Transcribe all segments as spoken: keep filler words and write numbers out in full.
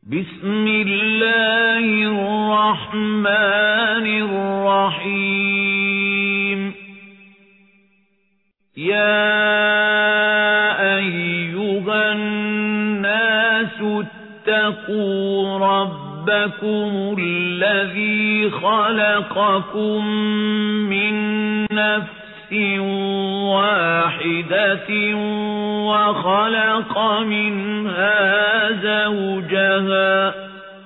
بسم الله الرحمن الرحيم يا أيها الناس اتقوا ربكم الذي خلقكم من نفس واحدة وخلق منها زوجها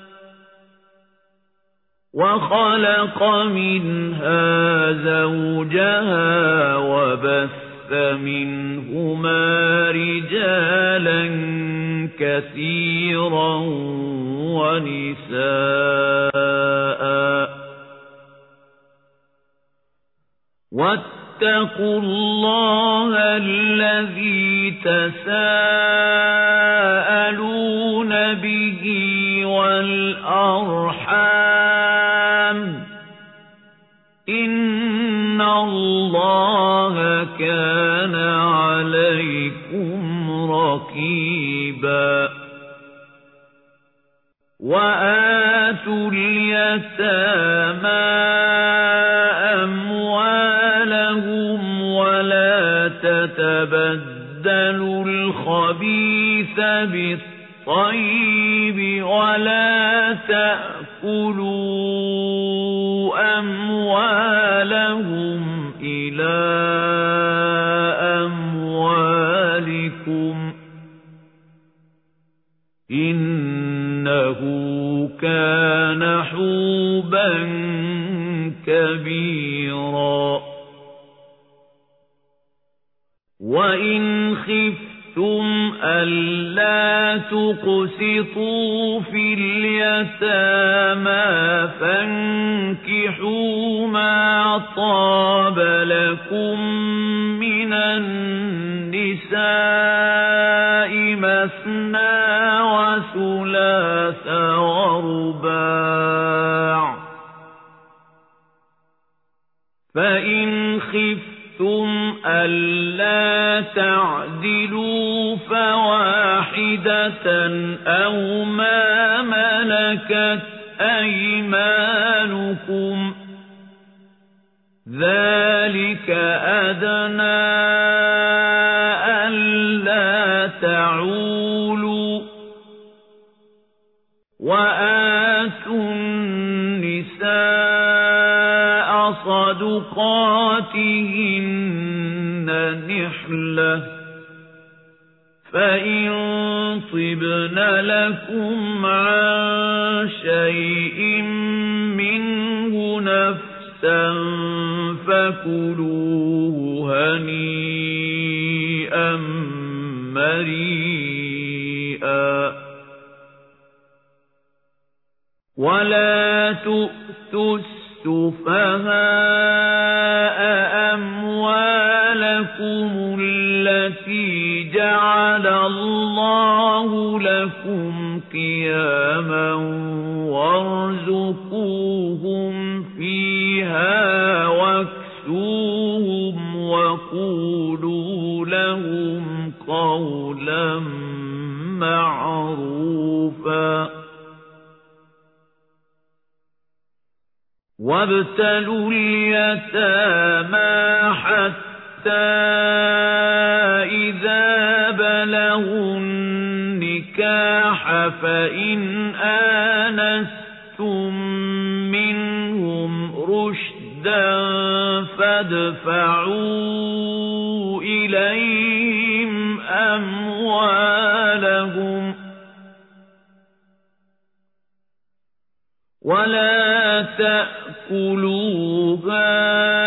وخلق منها زوجها وبث منهما رجالا كثيرا ونساء واتقوا الله الذي تساءلون به والأرحام إن الله كان عليكم رقيبا وآتوا اليتامى أموالهم ولا تتبدلوا الخبيث بالطيب ولا تأكلوا أموالهم إلى أموالكم إنه كان حوبا كبيرا وإن خفتم ألا تقسطوا في اليتامى فانكحوا ما طاب لكم من النساء مثنى وثلاث ورباع فإن خفتم ألا تعدلوا فواحدة أو ما ملكت أيمانكم ذلك أدنى ألا تعولوا وآتوا النساء صدقاتهن نحلة فإن طبن لكم عن شيء منه نفسا فكلوه هنيئا مريئا ولا تؤتوا السفهاء أموالكم التي جعل الله لكم قياما وارزقوهم فيها واكسوهم وقولوا لهم قولا معروفا وابتلوا اليتامى حتى إذا بلغوا النكاح فإن آنستم منهم رشدا فادفعوا إليهم أموالهم ولا تأكلوها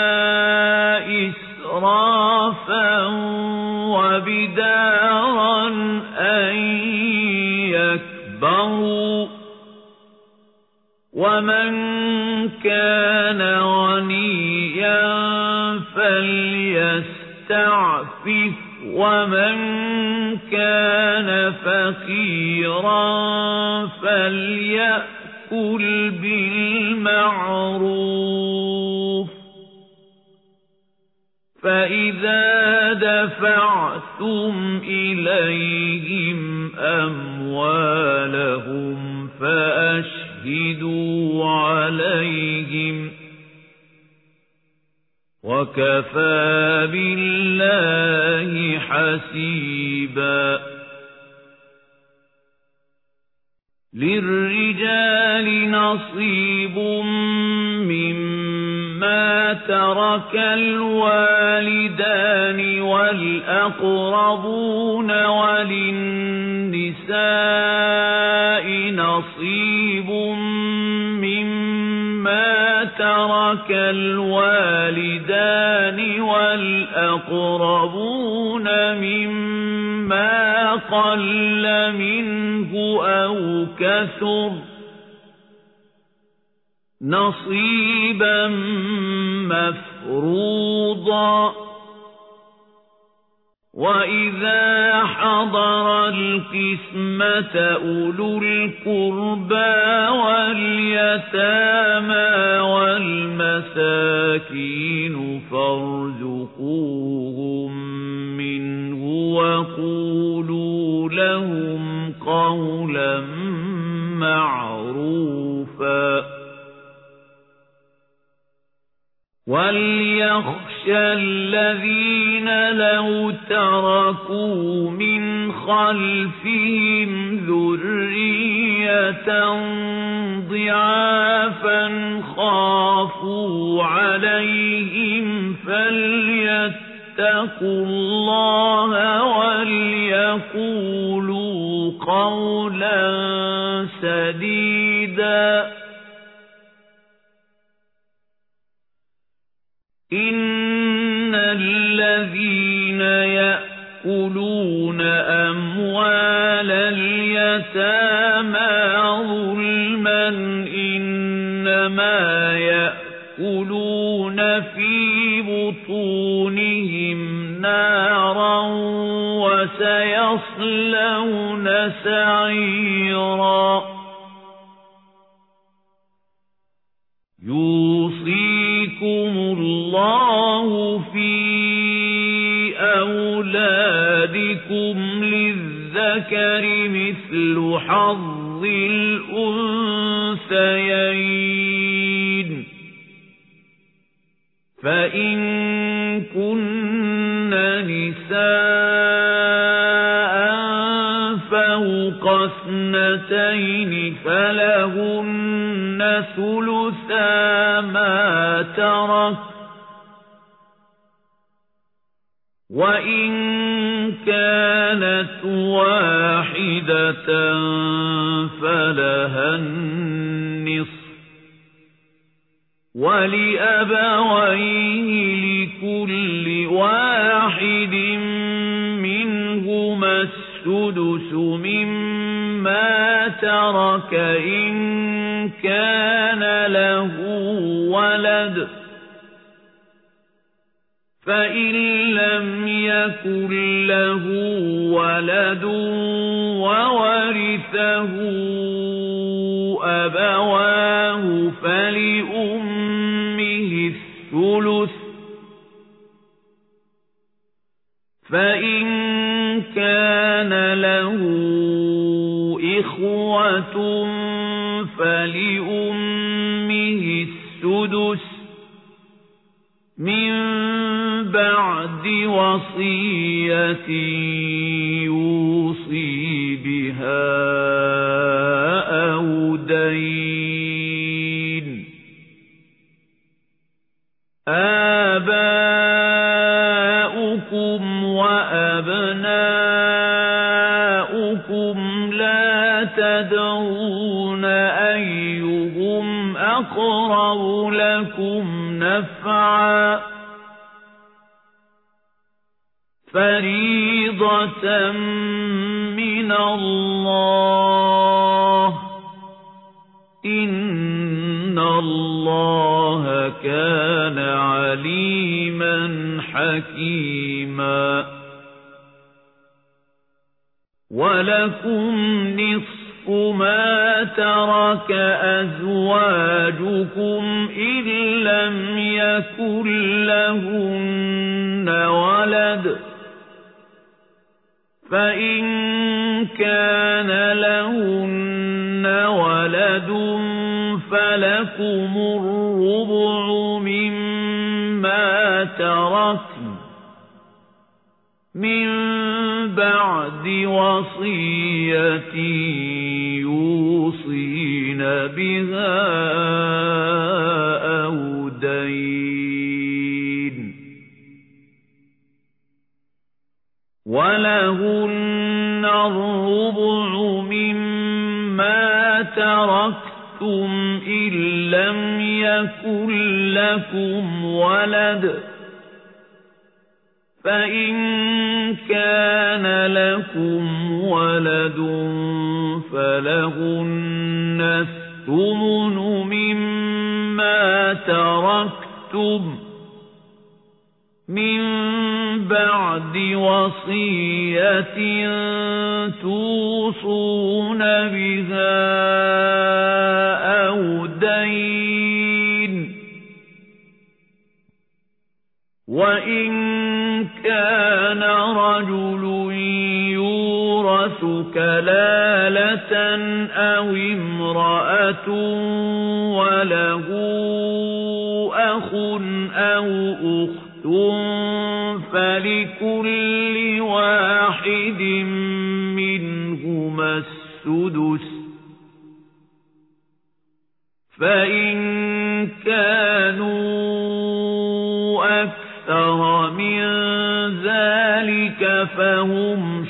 إسرافا وبدارا أن يكبروا ومن كان غنيا فليستعفف ومن كان فقيرا فليأكل بالمعروف فإذا دفعتم إليهم أموالهم شهدوا عليهم وكفى بالله حسيبا للرجال نصيب مما ترك الوالدان والأقربون وللنساء نصيب مما ترك الوالدان والأقربون مما قل منه أو كثر نصيبا مفروضا وإذا حضر القسمة أولو القربى واليتامى والمساكين فارزقوهم منه وقولوا لهم قولا معروفا وليخشى الذين لو تركوا من خلفهم ذرية ضعافا خافوا عليهم فليتقوا الله وليقولوا قولا سديدا إن الذين يأكلون أموال اليتامى ظلما إنما يأكلون في بطونهم نارا وسيصلون سعيرا يوصيكم الله في أولادكم للذكر مثل حظ الأنثيين فإن كن نساء فوق اثنتين فلهن ثلثا ما ترك وإن كانت واحدة فلها النصف ولأبويه لكل واحد منهما السدس مما ترك إن كان له ولد فإن لم يكن له ولد وورثه أبواه فلأمه الثلث فإن كان له إخوة فلأمه السدس من بعد وصية يوصي بها أو دين آباؤكم وأبناؤكم لا تدرون أيهم أقرب لكم نفعا فريضة من الله إن الله كان عليما حكيما ولكم نصف ما ترك أزواجكم إن لم يكن لهن ولد فإن كان لهن ولد وَلَدٌ فَلَكُمُ الرُّبُعُ مِمَّا تَرَكْنَ مِن بَعْدِ وَصِيَّةٍ يُوصِينَ بِهَا أَوْ دَيْنٍ وَلَهُنَّ الرُّبُعُ مِمَّا تَرَكْتُمْ إِن لَّمْ يَكُن لَّكُمْ وَلَدٌ فَإِن كَانَ لَكُمْ وَلَدٌ فَلَهُنَّ الثُّمُنُ مِمَّا تَرَكْتُمْ مِن بَعْدِ وَصِيَّةٍ تُوصُونَ بِهَا أَوْ دَيْنٍ وَإِن كَانَ رَجُلٌ يُورَثُ كَلَالَةً أَوْ امْرَأَةٌ وَلَهُ أَخٌ أَوْ أُخْتٌ فَلِكُلِّ وَاحِدٍ مِنْهُمَا السُّدُسُ فَإِن كَانُوا أَكْثَرَ مِنْ ذَلِكَ فَهُمْ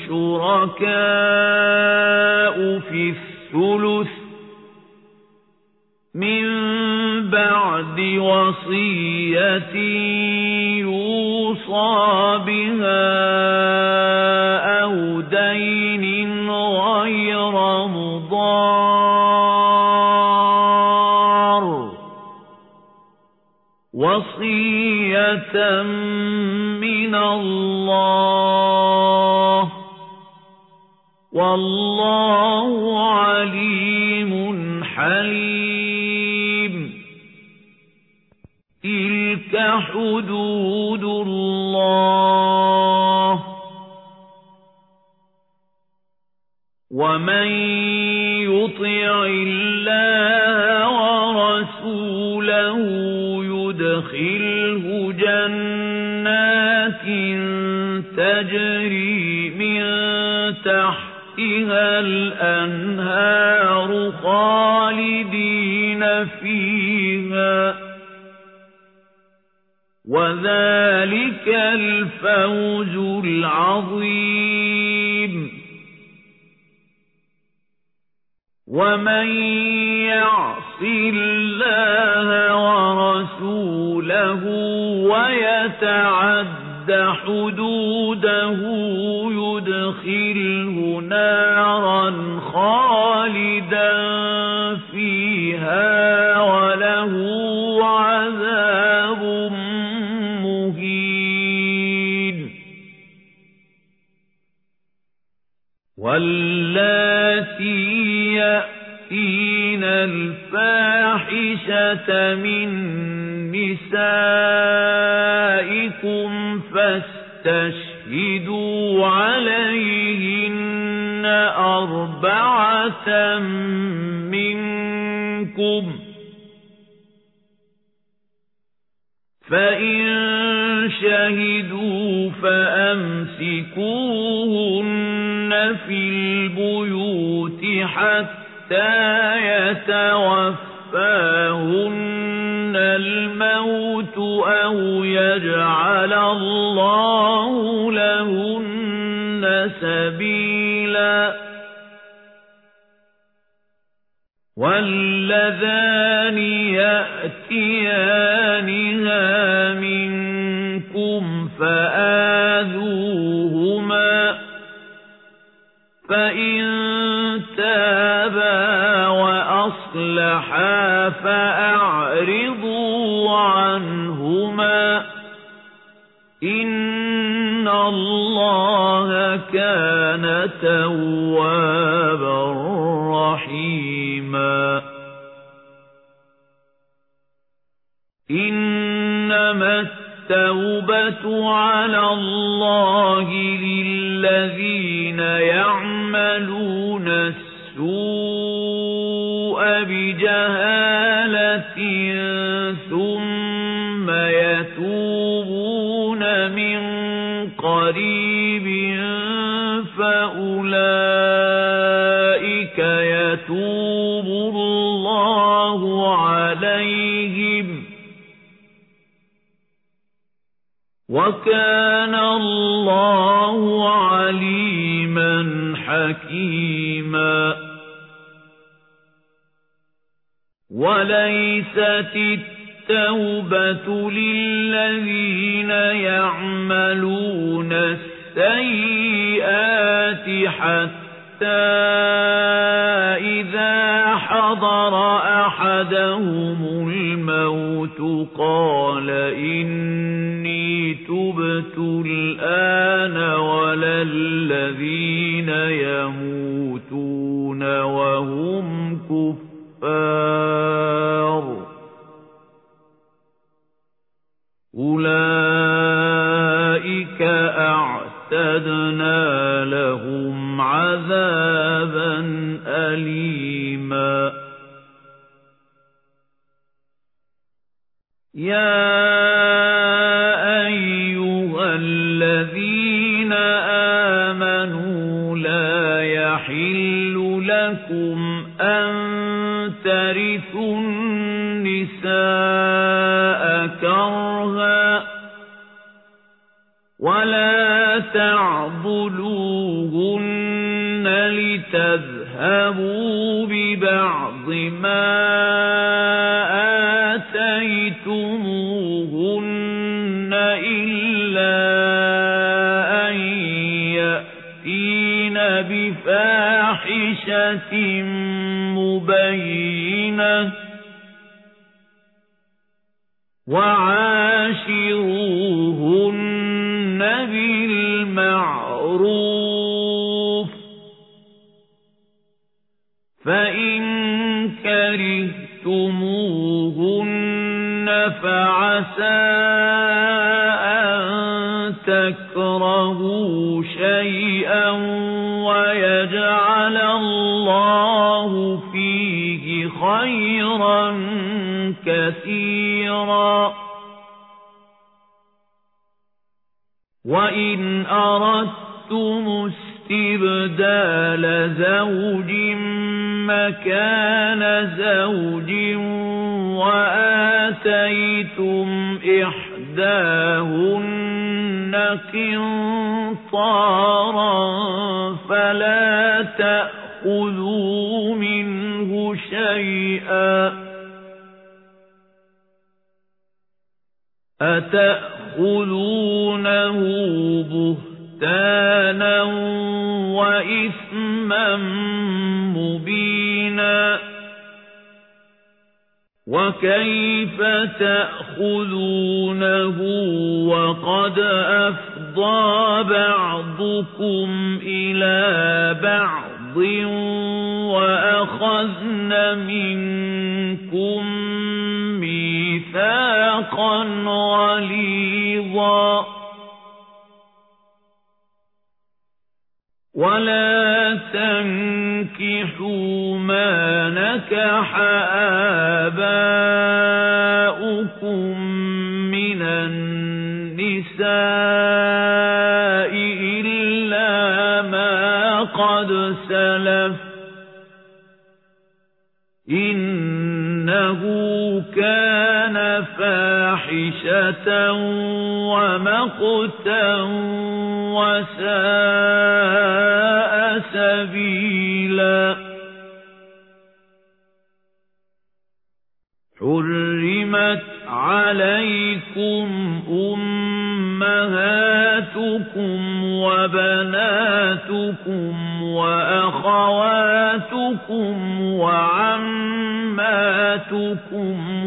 شُرَكَاءُ فِي الثُّلُثِ مِنْ بَعْدِ وَصِيَّةٍ يُوصَى بِهَا أَوْ دَيْنٍ غَيْرَ مُضَارٍّ وَصِيَّةً مِنَ اللَّهِ وَاللَّهُ عَلِيمٌ حَلِيمٌ تِلْكَ حُدُودُ اللَّهِ وَمَن يُطِعِ اللَّهَ وَرَسُولَهُ يُدْخِلْهُ جَنَّاتٍ تَجْرِي مِن تَحْتِهَا الْأَنْهَارُ خَالِدِينَ فِيهَا وَذَلِكَ الْفَوْزُ الْعَظِيمُ وَمَن يَعْصِ اللَّهَ وَرَسُولَهُ وَيَتَعَدَّ حُدُودَهُ يُدْخِلْهُ نَارًا خَالِدًا فِيهَا وَلَهُ عَذَابٌ مُهِينٌ وَاللَّاتِي يَأْتِينَ الْفَاحِشَةَ مِن نِّسَائِكُمْ فَاسْتَشْهِدُوا عَلَيْهِنَّ أَرْبَعَةً مِّنكُمْ ۖ فَإِن شَهِدُوا فَأَمْسِكُوهُنَّ فِي الْبُيُوتِ حَتَّى يَتَوَفَّاهُنَّ الْمَوْتُ أَوْ يَجْعَلَ اللَّهُ لَهُنَّ سَبِيلًا وَاللَّذَانِ يَأْتِيَانِهَا مِنكُمْ فَآذُوهُمَا فَإِن تَابَا وَأَصْلَحَا فَأَعْرِضُوا عَنْهُمَا إِنَّ اللَّهَ كَانَ تَوَّابًا رَحِيمًا إِنَّمَا التَّوْبَةُ عَلَى اللَّهِ لِلَّذِينَ يَعْمَلُونَ السُّوءَ بجهالة ثم يتوبون من قريب فأولئك يتوب الله عليهم وكان الله عليما حكيما. وليست التوبة للذين يعملون السيئات حتى إذا حضر أحدهم الموت قال إني تبت الآن ولا الذين يموتون وهم كفار أولئك أعتدنا لهم عذابا أليما. يا أيها الذين آمنوا لا يحل لكم أن ترثوا النساء كرها ولا تعضلوهن لتذهبوا ببعض ما آتيتموهن إلا أن يأتين بفاحشة مبينة وعاشروهن بالمعروف فإن كرهتموهن فعسى أن تكرهوا شيئا ويجعل الله فيه خيرا كثيرا. وإن أردتم استبدال زوج مكان زوج وآتيتم إحداهن قنطارا فلا تأخذوا منه شيئا أتأخذونه بهتانا وإثما مبينا وكيف تأخذونه وقد أفضى بعضكم إلى بعض وأخذن منكم ميثاقا غليظا ولا تنكحوا ما نكح آباؤكم من النساء إلا ما قد سلف إنه كان فاحشة ومقتا وساء سبيلا. حرمت عليكم أمهاتكم وبناتكم وأخواتكم وعماتكم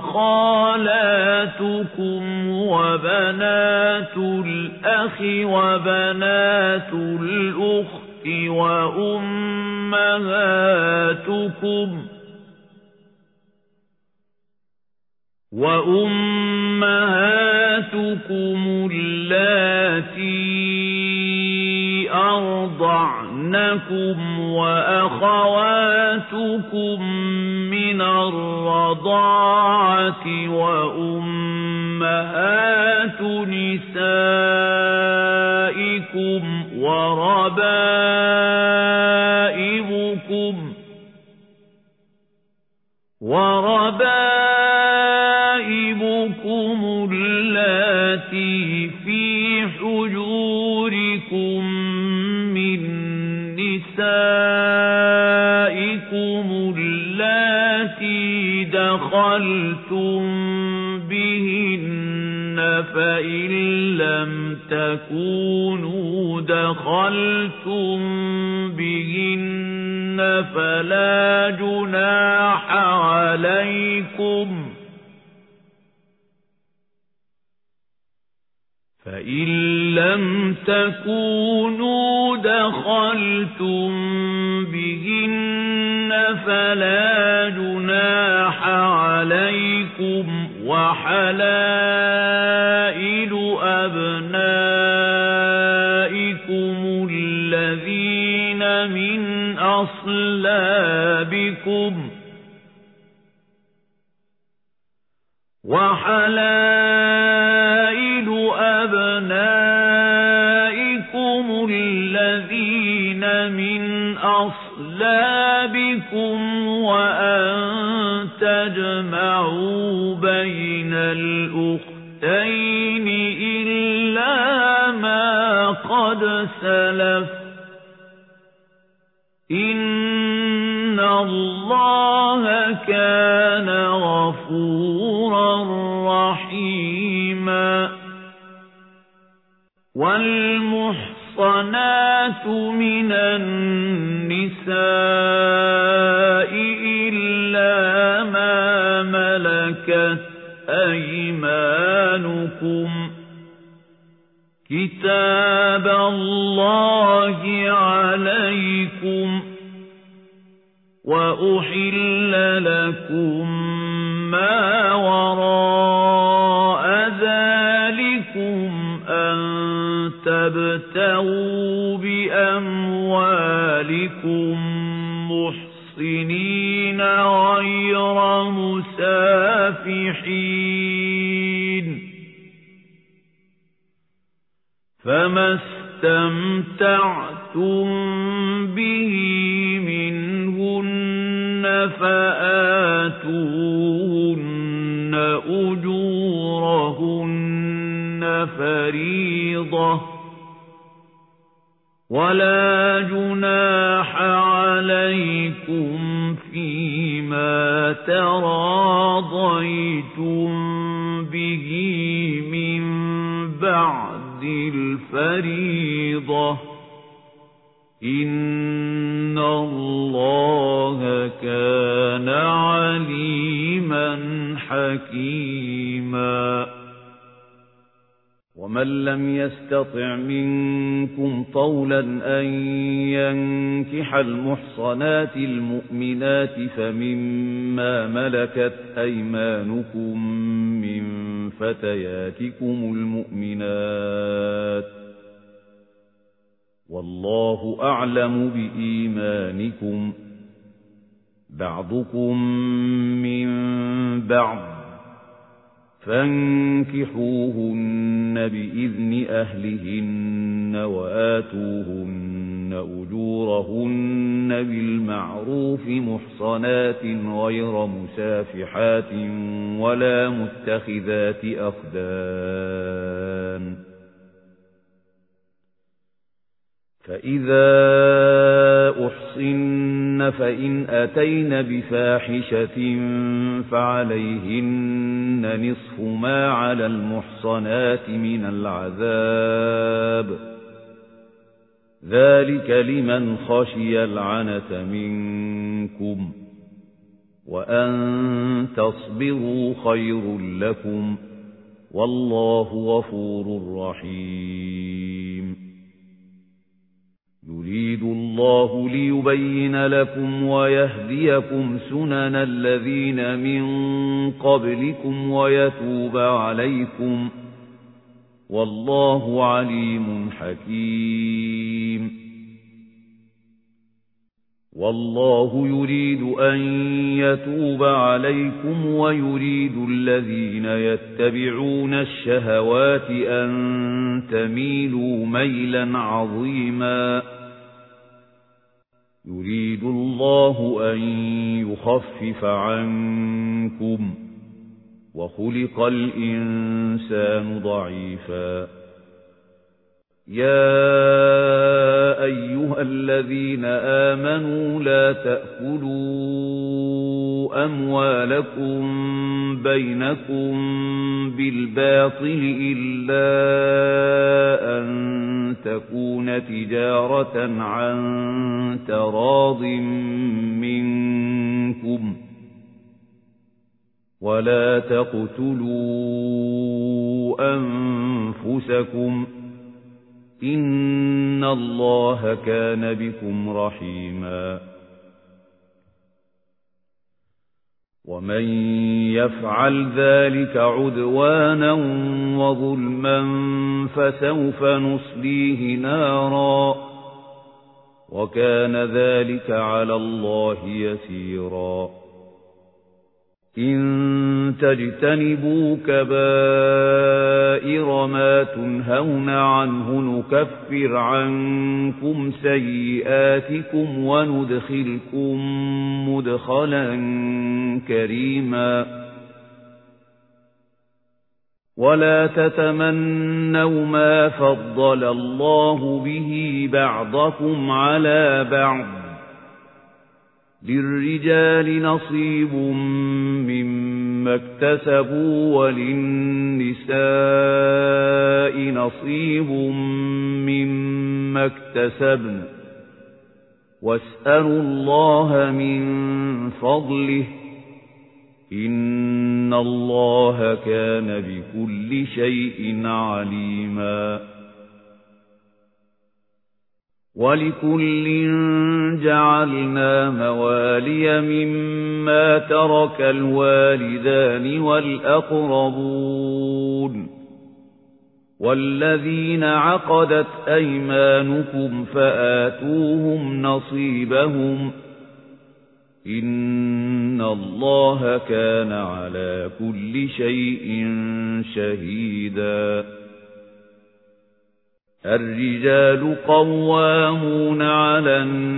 وخالاتكم وبنات الأخ وبنات الأخت وأمهاتكم وأمهاتكم اللاتي أرضعنكم إخوانكم وأخواتكم من الرضاعة وأمهات نسائكم وربائبكم وربائبكم اللاتي في حجوركم من نسائكم اللاتي دخلتم بهن فإن لم تكونوا دخلتم بهن فلا جناح عليكم فإن لم تكونوا دخلتم بهن فلا جناح عليكم وحلائل أبنائكم الذين من أصلابكم وحلائل أبنائكم الذين من أصلابكم وأن تجمعوا بين الأختين إلا ما قد سلف إن الله كان غفورا رحيما والمحصنات من النساء إلا ما ملكت أيمانكم كتاب الله عليكم وأحل لكم ما وراء ذلكم أن تبتغوا بأموالكم محصنين غير مسافحين فما استمتعتم به منهن فآتوهن أجورهن فريضة ولا جناح عليكم فيما تراضيتم به من بعد الفريضة إن الله كان عليما حكيما ومن لم يستطع منكم طولا أن ينكح المحصنات المؤمنات فمما ملكت أيمانكم من فتياتكم المؤمنات والله أعلم بإيمانكم بعضكم من بعض فانكحوهن بإذن أهلهن وآتوهن أجورهن بالمعروف محصنات غير مسافحات ولا متخذات أخدان فإذا أحصن فإن أتين بفاحشة فعليهن نصف ما على المحصنات من العذاب ذلك لمن خشي العنة منكم وأن تصبروا خير لكم والله غفور رحيم يريد الله ليبين لكم ويهديكم سنن الذين من قبلكم ويتوب عليكم والله عليم حكيم والله يريد أن يتوب عليكم ويريد الذين يتبعون الشهوات أن تميلوا ميلا عظيما يريد الله أن يخفف عنكم وخلق الإنسان ضعيفا يا أيها الذين آمنوا لا تأكلوا أموالكم بينكم بالباطل إلا أن تكون تجارة عن تراض منكم ولا تقتلوا أنفسكم إن الله كان بكم رحيما ومن يفعل ذلك عدوانا وظلما فسوف نصليه نارا وكان ذلك على الله يسيرا إن تجتنبوا كبائر ما تنهون عنه نكفر عنكم سيئاتكم وندخلكم مدخلا كريما ولا تتمنوا ما فضل الله به بعضكم على بعض للرجال نصيب مما اكتسبوا وللنساء نصيب مما اكتسبن واسألوا الله من فضله إن الله كان بكل شيء عليما ولكل جعلنا موالي مما ترك الوالدان والأقربون والذين عقدت أيمانكم فآتوهم نصيبهم إن الله كان على كل شيء شهيدا الرجال قوامون على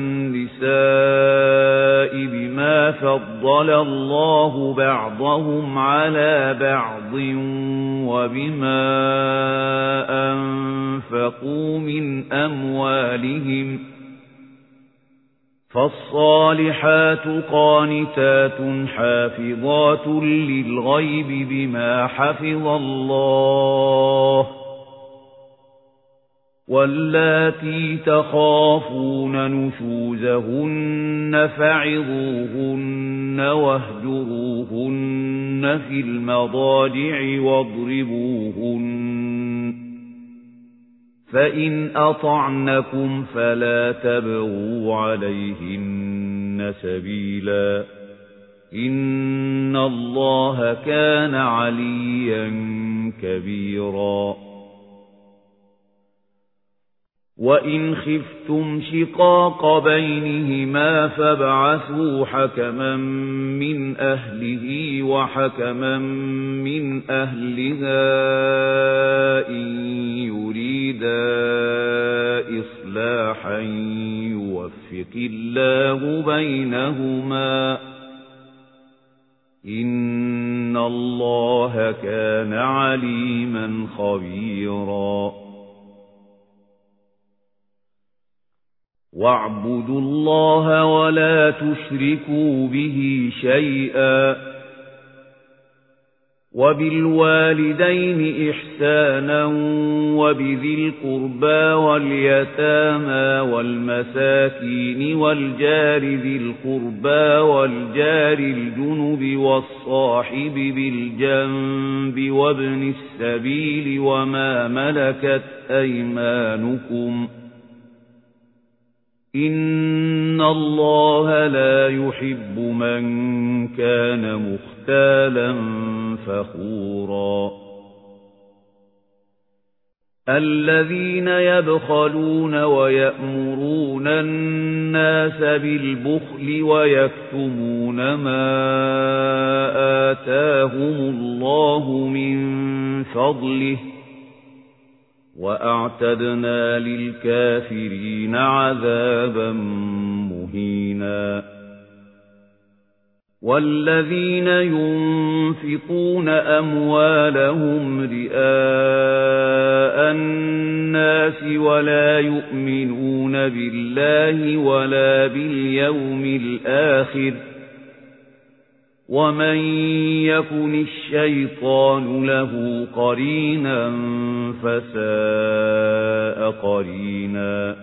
النساء بما فضل الله بعضهم على بعض وبما أنفقوا من أموالهم فالصالحات قانتات حافظات للغيب بما حفظ الله واللاتي تخافون نشوزهن فعظوهن واهجروهن في المضاجع واضربوهن فإن أطعنكم فلا تبغوا عليهن سبيلا إن الله كان عليا كبيرا وإن خفتم شقاق بينهما فابعثوا حكما من أهله وحكما من أهلها إن يريدا إصلاحا يوفق الله بينهما إن الله كان عليما خبيرا واعبدوا الله ولا تشركوا به شيئا وبالوالدين إحسانا وبذي القربى واليتامى والمساكين والجار ذي القربى والجار الجنب والصاحب بالجنب وابن السبيل وما ملكت أيمانكم إن الله لا يحب من كان مختالا فخورا الذين يبخلون ويأمرون الناس بالبخل ويكتمون ما آتاهم الله من فضله وأعتدنا للكافرين عذابا مهينا والذين ينفقون أموالهم رئاء الناس ولا يؤمنون بالله ولا باليوم الآخر ومن يكن الشيطان له قرينا فساء قرينا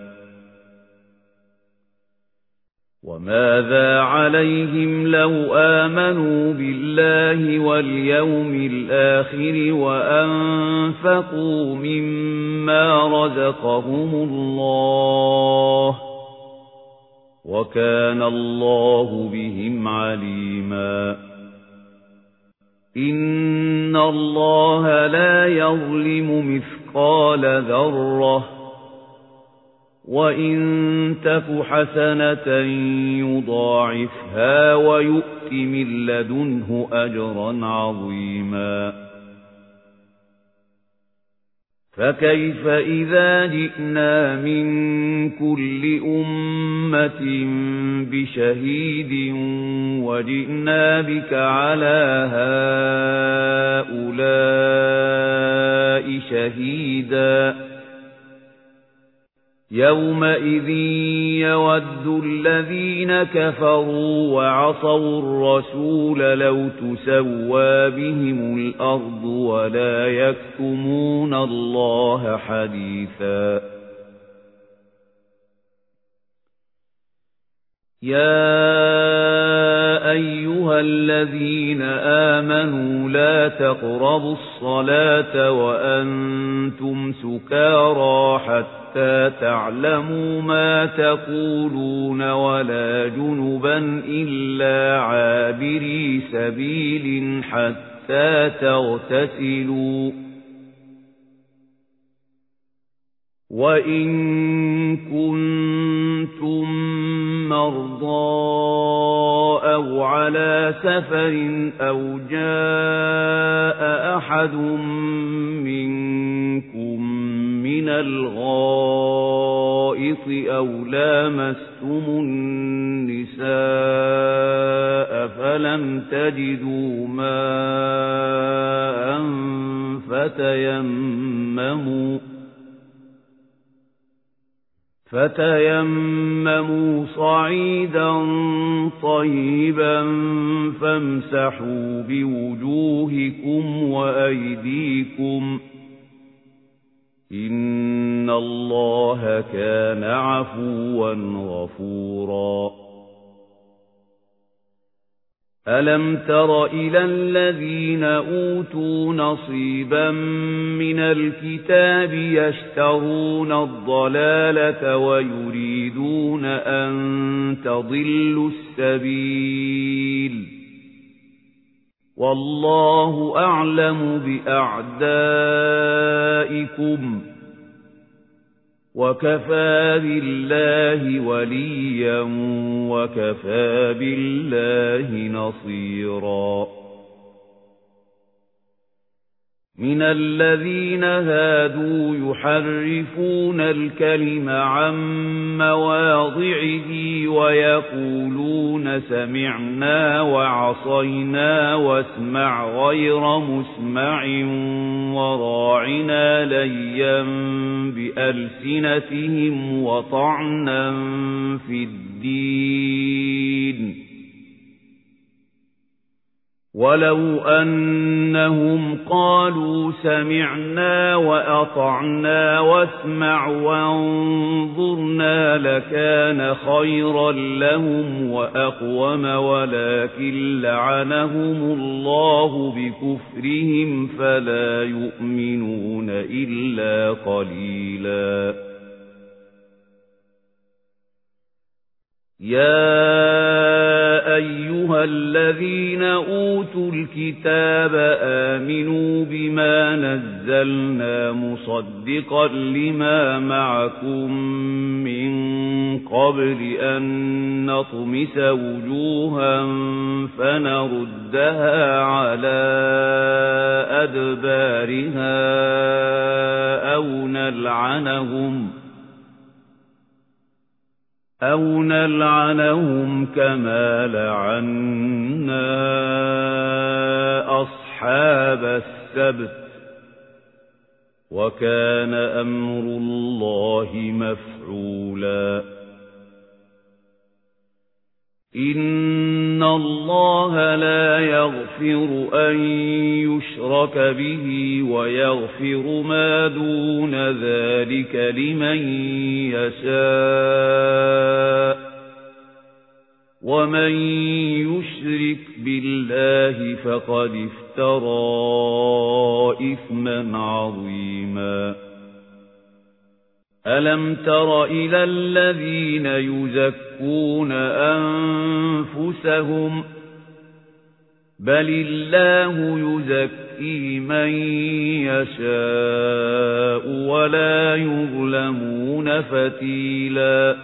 وماذا عليهم لو آمنوا بالله واليوم الآخر وأنفقوا مما رزقهم الله وكان الله بهم عليما إن الله لا يظلم مثقال ذرة وإن تك حسنة يضاعفها ويؤت من لدنه أجرا عظيما فكيف إذا جئنا من كل أمة بشهيد وجئنا بك على هؤلاء شهيدا يومئذ يود الذين كفروا وعصوا الرسول لو تسوى بهم الأرض ولا يكتمون الله حديثا يا أيها الذين آمنوا لا تقربوا الصلاة وأنتم سكارى حتى حتى تعلموا ما تقولون ولا جنبا إلا عابري سبيل حتى تغتسلوا وإن كنتم مرضى أو على سفر أو جاء أحد منكم من الغائط أو لامستم النساء فلم تجدوا ماء فتيمموا فتيمموا صعيدا طيبا فامسحوا بوجوهكم وأيديكم إن الله كان عفوا غفورا ألم تر إلى الذين أوتوا نصيبا من الكتاب يشترون الضلالة ويريدون أن تضلوا السبيل والله أعلم بأعدائكم وكفى بالله وليا وكفى بالله نصيرا من الذين هادوا يحرفون الكلم عن مواضعه ويقولون سمعنا وعصينا واسمع غير مسمع وراعنا ليا بألسنتهم وطعنا في الدين ولو أنهم قالوا سمعنا وأطعنا واسمع وانظرنا لكان خيرا لهم وأقوم ولكن لعنهم الله بكفرهم فلا يؤمنون إلا قليلا يا أيها الذين أوتوا الكتاب آمنوا بما نزلنا مصدقا لما معكم من قبل أن نطمس وجوها فنردها على أدبارها أو نلعنهم أو نلعنهم كما لعنا أصحاب السبت وكان أمر الله مفعولا إن الله لا يغفر أن يشرك به ويغفر ما دون ذلك لمن يشاء ومن يشرك بالله فقد افترى إثما عظيما ألم تر إلى الذين يزكون أنفسهم بل الله يزكي من يشاء ولا يظلمون فتيلا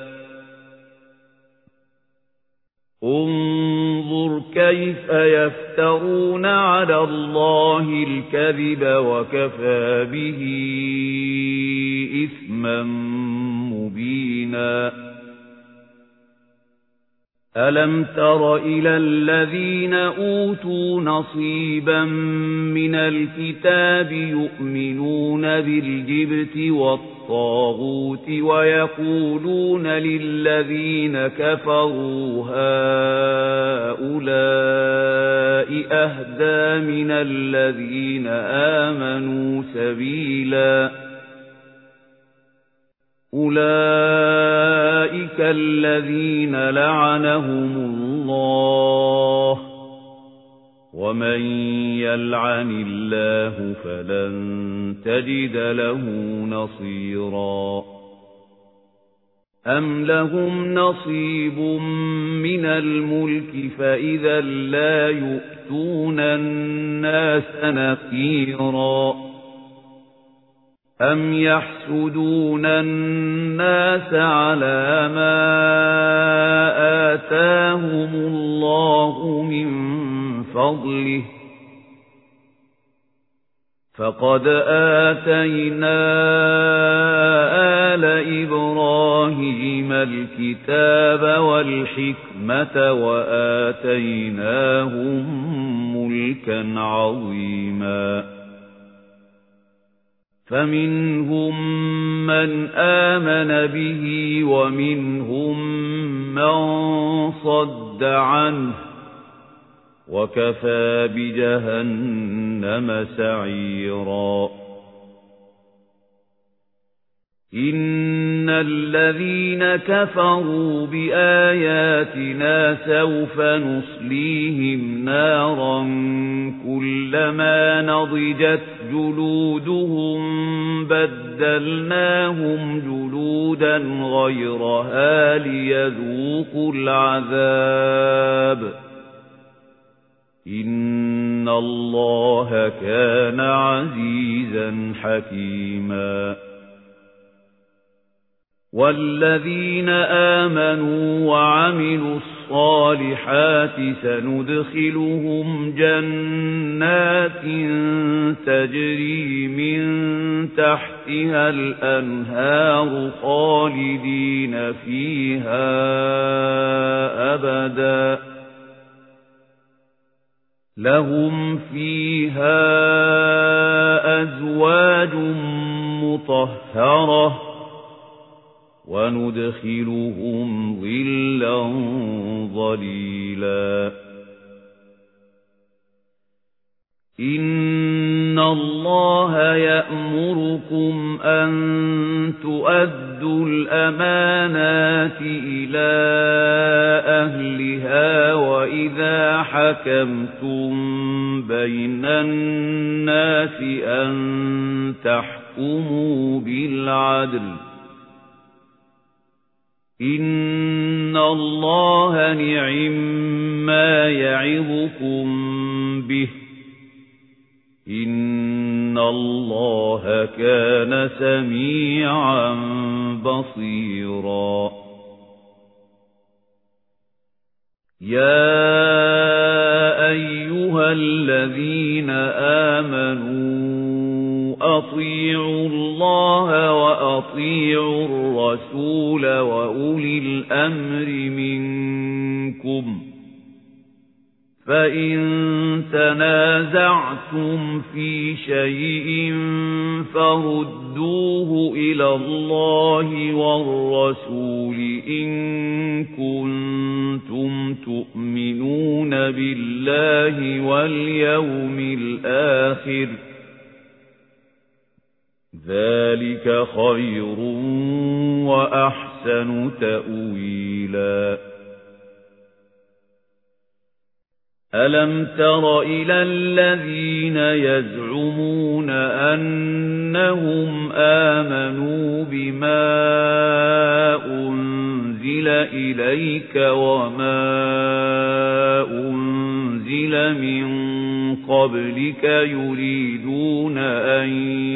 انظر كيف يفترون على الله الكذب وكفى به إثما مبينا ألم تر إلى الذين أوتوا نصيبا من الكتاب يؤمنون بالجبت والطاغوت ويقولون للذين كفروا هؤلاء أهدى من الذين آمنوا سبيلا أولئك الذين لعنهم الله ومن يلعن الله فلن تجد له نصيرا أم لهم نصيب من الملك فإذا لا يؤتون الناس نقيرا أم يحسدون الناس على ما آتاهم الله من فضله فقد آتينا آل إبراهيم الكتاب والحكمة وآتيناهم ملكا عظيما فمنهم من آمن به ومنهم من صد عنه وكفى بجهنم سعيرا إن الذين كفروا بآياتنا سوف نصليهم نارا كلما نضجت جلودهم بدلناهم جلودا غيرها ليذوقوا العذاب إن الله كان عزيزا حكيما والذين آمنوا وعملوا الصالحات سندخلهم جنات تجري من تحتها الأنهار خالدين فيها أبدا لهم فيها أزواج مطهرة وندخلهم ظلا ظليلا إن الله يأمركم أن تؤدوا الأمانات إلى أهلها وإذا حكمتم بين الناس أن تحكموا بالعدل إن الله نعما يعظكم به إن الله كان سميعا بصيرا يا أيها الذين آمنوا أطيعوا الله وأطيعوا الرسول وأولي الأمر منكم فإن تنازعتم في شيء فردوه إلى الله والرسول إن كنتم تؤمنون بالله واليوم الآخر ذلك خير وأحسن تأويلا ألم تر إلى الذين يزعمون أنهم آمنوا بما أنزل إليك وما أنزل من قبلك يريدون أن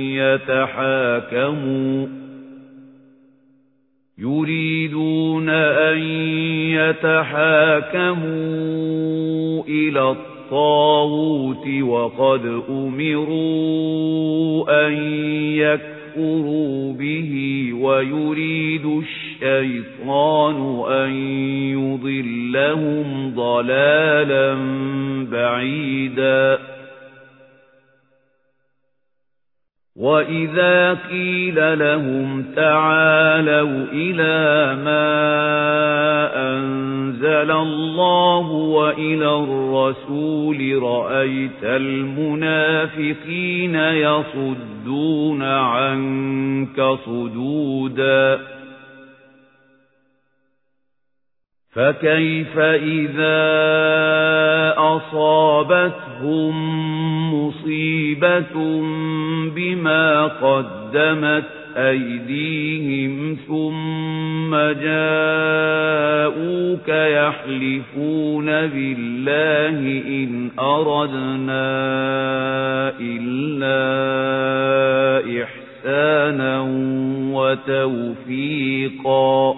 يتحاكموا يريدون أن يتحاكموا إلى الطاغوت وقد أمروا أن يكفروا به ويريد الشيطان أن يضلهم ضلالا بعيدا وَإِذَا قِيلَ لَهُمْ تَعَالَوْا إِلَى مَا أَنزَلَ اللَّهُ وَإِلَى الرَّسُولِ رَأَيْتَ الْمُنَافِقِينَ يَصُدُّونَ عَنكَ صُدُودًا فَكَيْفَ إِذَا أَصَابَتْهُم مُّصِيبَةٌ بِمَا قَدَّمَتْ أَيْدِيهِمْ ثُمَّ جَاءُوكَ يَحْلِفُونَ بِاللَّهِ إِنْ أَرَدْنَا إِلَّا إِحْسَانًا وَتَوْفِيقًا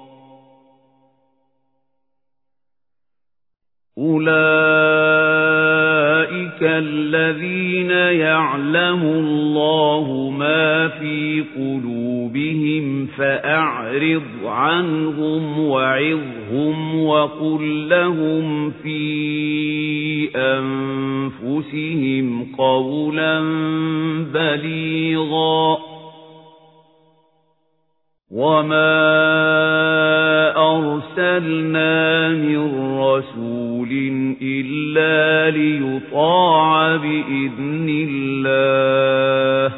أُولَئِكَ الَّذِينَ يَعْلَمُ اللَّهُ مَا فِي قُلُوبِهِمْ فَأَعْرِضْ عَنْهُمْ وَعِظْهُمْ وَقُل لَّهُمْ فِي أَنفُسِهِمْ قَوْلًا بَلِيغًا وَمَا أَرْسَلْنَا مِن رَّسُولٍ إِلَّا لِيُطَاعَ بِإِذْنِ اللَّهِ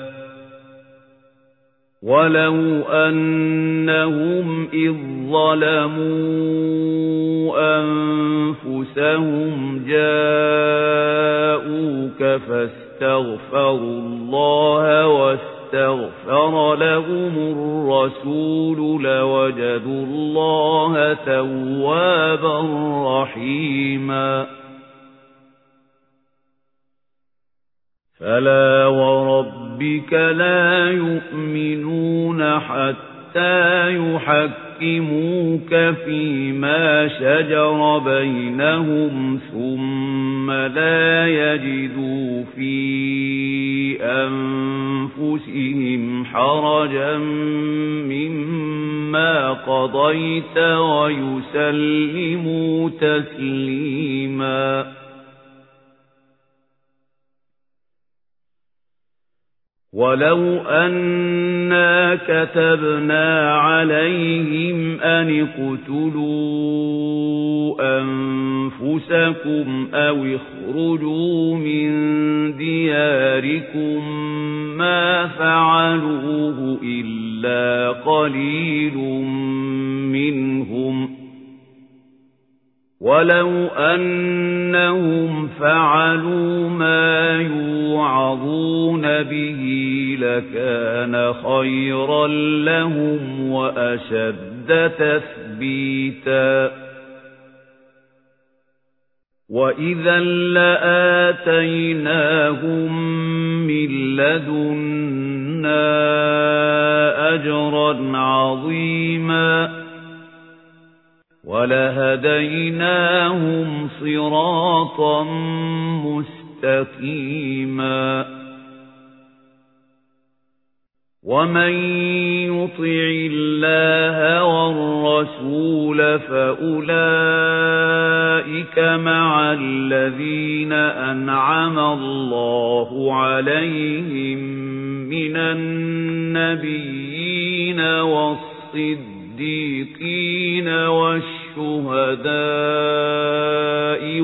وَلَوْ أَنَّهُمْ إِذ ظَلَمُوا أَنفُسَهُمْ جَاءُوكَ فَاسْتَغْفَرُوا اللَّهَ وَاسْتَغْفَرَ اسْتَغْفَرَ لَهُمُ الرَّسُولُ لَوَجَدُوا اللَّهَ تَوَّابًا رَّحِيمًا فَلَا وَرَبِّكَ لَا يُؤْمِنُونَ حَتَّى يُحَكِّمُوكَ فِيمَا شَجَرَ بَيْنَهُمْ ثُمَّ لَا يَجِدُوا فِي أَنفُسِهِمْ حَرَجًا مِّمَّا قَضَيْتَ وَيُسَلِّمُوا تَسْلِيمًا وَلَوْ أَنَّا كَتَبْنَا عَلَيْهِمْ أَنِ اقْتُلُوا أَنفُسَكُمْ أَوِ اخْرُجُوا مِن دِيَارِكُمْ مَا فَعَلُوهُ إِلَّا قَلِيلٌ مِّنْهُمْ وَلَوْ أَنَّهُمْ فَعَلُوا مَا يُوعَظُونَ بِهِ لَكَانَ خَيْرًا لَّهُمْ وَأَشَدَّ تثبيتا وإذا لآتيناهم من لدنا أجرا عظيما ولهديناهم صراطا مستقيما ومن يطع الله والرسول فأولئك مع الذين أنعم الله عليهم من النبيين والصديقين والشهداء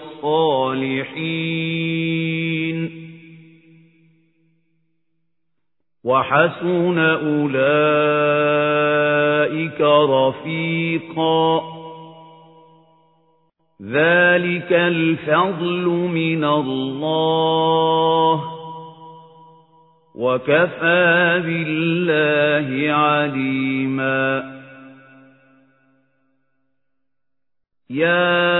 والصالحين وحسن أولئك رفيقا ذلك الفضل من الله وكفى بالله عليما يا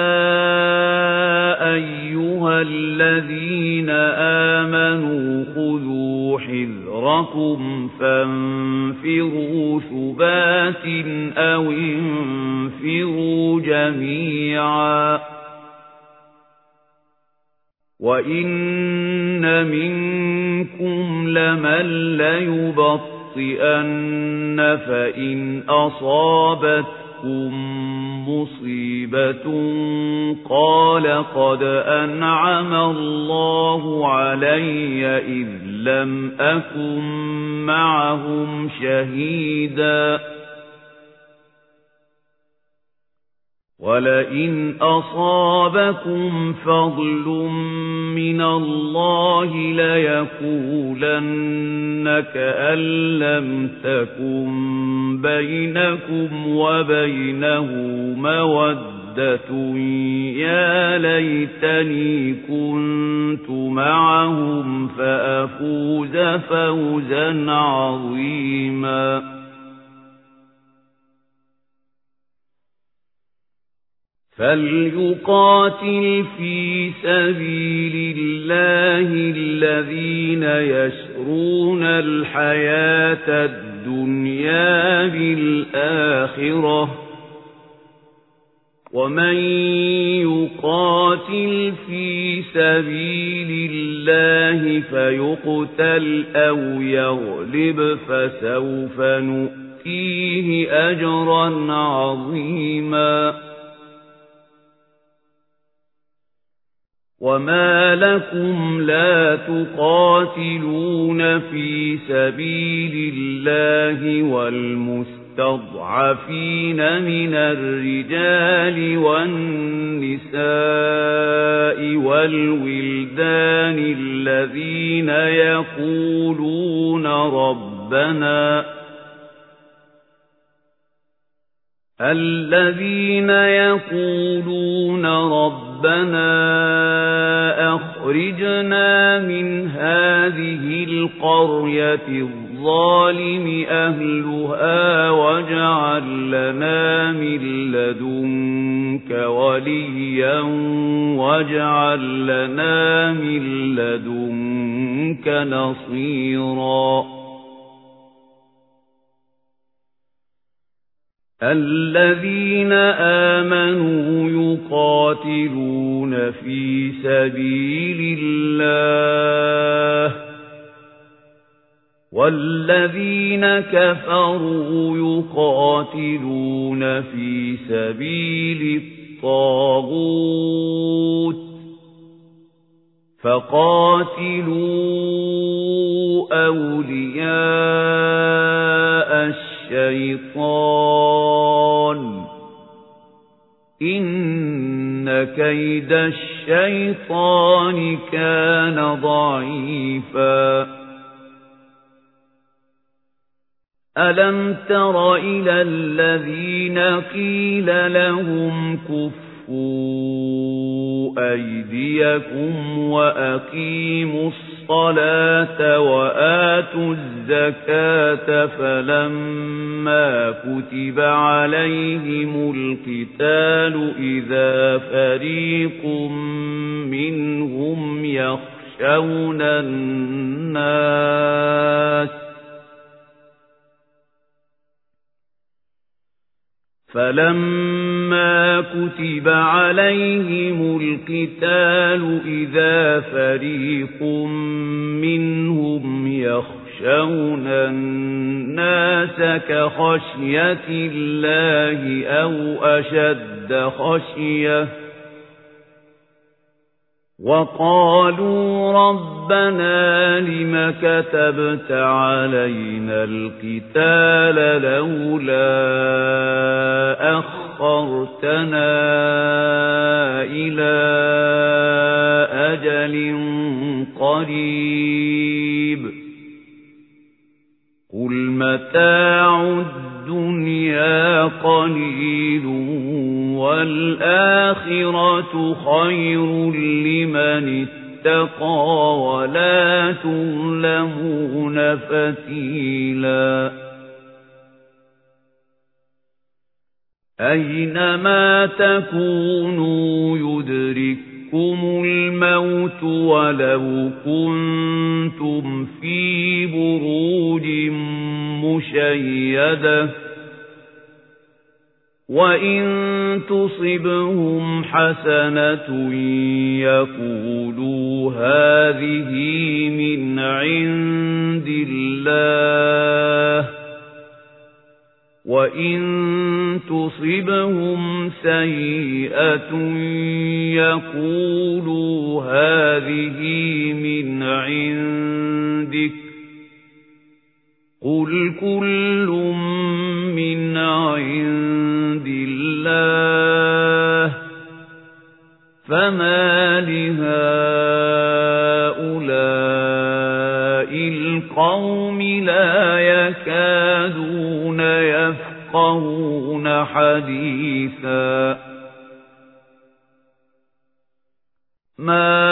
أيها الذين آمنوا خذوا حذركم فانفروا ثبات أو انفروا جميعا وإن منكم لمن ليبطئن فإن أصابتكم مصيبة قال قد أنعم الله علي إذ لم أكن معهم شهيدا ولئن أصابكم فضل من الله ليقولن كأن لم تكن بينكم وبينه مودة يا ليتني كنت معهم فأفوز فوزا عظيما فليقاتل في سبيل الله الذين يشرون الحياة الدنيا بالآخرة ومن يقاتل في سبيل الله فيقتل أو يغلب فسوف نؤتيه أجرا عظيما وما لكم لا تقاتلون في سبيل الله والمستضعفين من الرجال والنساء والولدان الذين يقولون ربنا الذين يقولون ربنا أخرجنا من هذه القرية الظالم أهلها واجعل لنا من لدنك وليا واجعل لنا من لدنك نصيرا الذين آمنوا يقاتلون في سبيل الله والذين كفروا يقاتلون في سبيل الطاغوت فقاتلوا أولياء الشيطان إن كيد الشيطان كان ضعيفا ألم تر إلى الذين قيل لهم كفوا أيديكم وأقيموا الصلاة وآتوا الزكاة فلما كتب عليهم القتال إذا فريق منهم يخشون الناس فَلَمَّا كُتِبَ عَلَيْهِمُ الْقِتَالُ إِذَا فَرِيقٌ مِّنْهُمْ يَخْشَوْنَ النَّاسَ كَخَشْيَةِ اللَّهِ أَوْ أَشَدَّ خَشْيَةً وَقَالُوا رَبَّنَا لِمَ كَتَبْتَ عَلَيْنَا الْقِتَالَ لَوْلَا أَخَّرْتَنَا إِلَى أَجَلٍ قَرِيبٍ قُلْ مَتَاعُ الدُّنْيَا قَلِيلٌ وَالْآخِرَةُ خَيْرٌ لِمَنِ اتَّقَى وَلَا تُظْلَمُونَ فَتِيلًا أَيْنَمَا تَكُونُوا يُدْرِككُّمُ الْمَوْتُ وَلَوْ كُنتُمْ فِي بُرُوجٍ مُشَيَّدَةٍ وَإِن تُصِبْهُمْ حَسَنَةٌ يَقُولُوا هَذِهِ مِنْ عِندِ اللَّهِ وَإِن تُصِبْهُمْ سَيِّئَةٌ يَقُولُوا هَذِهِ مِنْ عِندِكَ قُلْ كُلٌّ مِّنْ عِندِ اللَّهِ فَمَا لِهَؤُلَاءِ الْقَوْمِ لَا يَكَادُونَ يَفْقَهُونَ حَدِيثًا مَا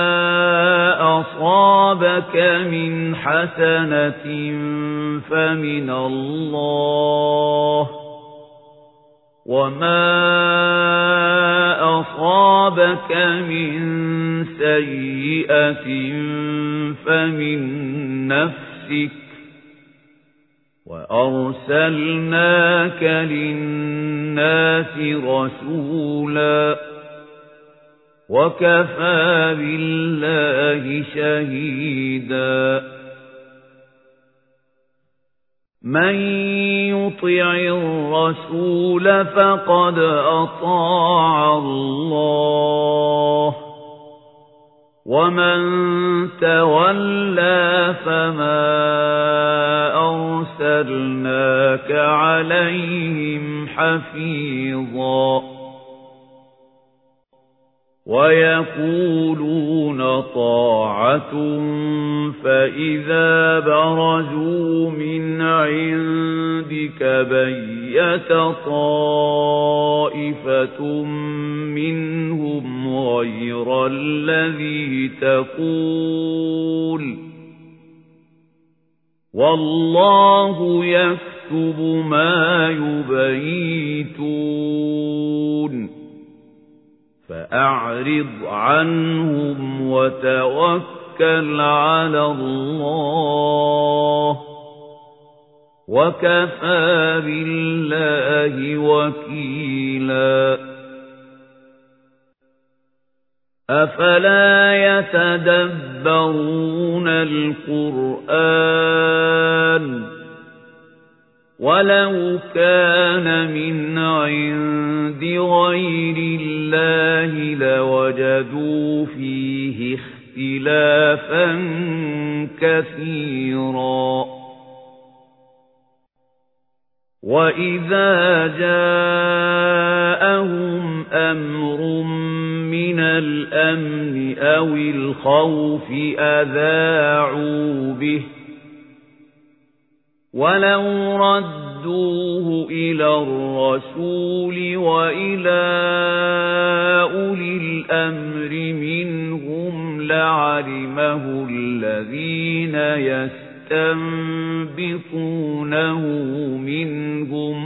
أَصَابَكَ مِنْ حَسَنَةٍ فَمِنَ اللَّهِ وَمَا أَصَابَكَ مِنْ سَيِّئَةٍ فَمِنْ نَفْسِكَ وَأَرْسَلْنَاكَ لِلنَّاسِ رَسُولًا وَكَفَى بِاللَّهِ شَهِيدًا مَنْ يُطِعِ الرَّسُولَ فَقَدْ أَطَاعَ اللَّهَ وَمَنْ تَوَلَّى فَمَا أَرْسَلْنَاكَ عَلَيْهِمْ حَفِيظًا وَيَقُولُونَ طَاعَةٌ فَإِذَا بَرَزُوا مِنْ عِنْدِكَ بَيَّتَ طَائِفَةٌ مِنْهُمْ غَيْرَ الَّذِي تَقُولُ وَاللَّهُ يَكْتُبُ مَا يُبَيِّتُونَ فَأَعْرِضْ عَنْهُمْ وَتَوَكَّلْ عَلَى اللَّهِ وَكَفَى بِاللَّهِ وَكِيلًا أَفَلَا يَتَدَبَّرُونَ الْقُرْآنَ وَلَوْ كَانَ مِنْ عِندِ غَيْرِ اللَّهِ لَوَجَدُوا فِيهِ اخْتِلَافًا كَثِيرًا وَإِذَا جَاءَهُمْ أَمْرٌ مِنَ الْأَمْنِ أَوِ الْخَوْفِ أَذَاعُوا بِهِ وَلَوْ رَدُّوهُ إِلَى الرَّسُولِ وَإِلَى أُولِي الْأَمْرِ مِنْهُمْ لَعَلِمَهُ الَّذِينَ يَسْتَنبِطُونَهُ مِنْهُمْ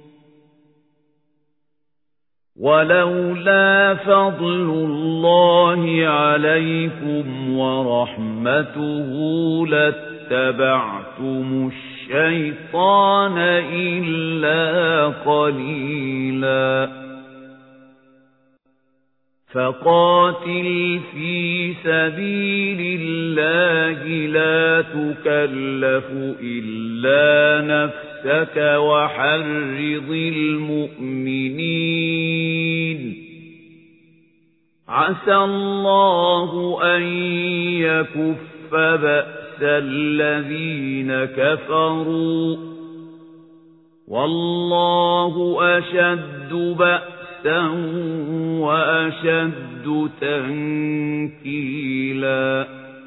وَلَوْلَا فَضْلُ اللَّهِ عَلَيْكُمْ وَرَحْمَتُهُ لَاتَّبَعْتُمُ الشَّيْطَانَ إِلَّا قَلِيلًا فَقَاتِلْ فِي سَبِيلِ اللَّهِ لَا تُكَلَّفُ إِلَّا نَفْسَكَ وَحَرِّضِ الْمُؤْمِنِينَ عَسَى اللَّهُ أَن يَكُفَّ بَأْسَ الَّذِينَ كَفَرُوا وَاللَّهُ أَشَدُّ بَأْسًا وَأَشَدُّ تَنكِيلًا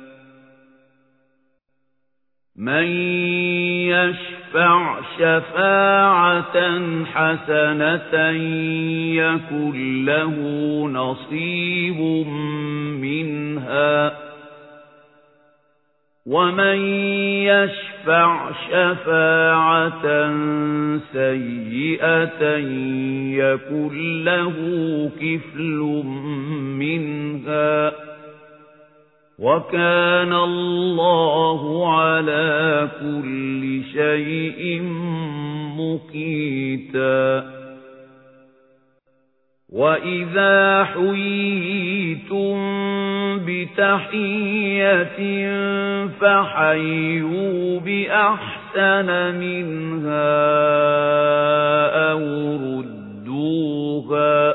مَن يَشْفَعْ شَفَاعَةً حَسَنَةً يَكُن لَّهُ نَصِيبٌ مِنْهَا وَمَن يَشْفَعْ شَفَاعَةً سَيِّئَةً يَكُن لَّهُ كِفْلٌ مِنْهَا وَكَانَ اللَّهُ عَلَى كُلِّ شَيْءٍ مُقِيتًا وَإِذَا حُيِّيتُم بِتَحِيَّةٍ فَحَيُّوا بِأَحْسَنَ مِنْهَا أَوْ رُدُّوهَا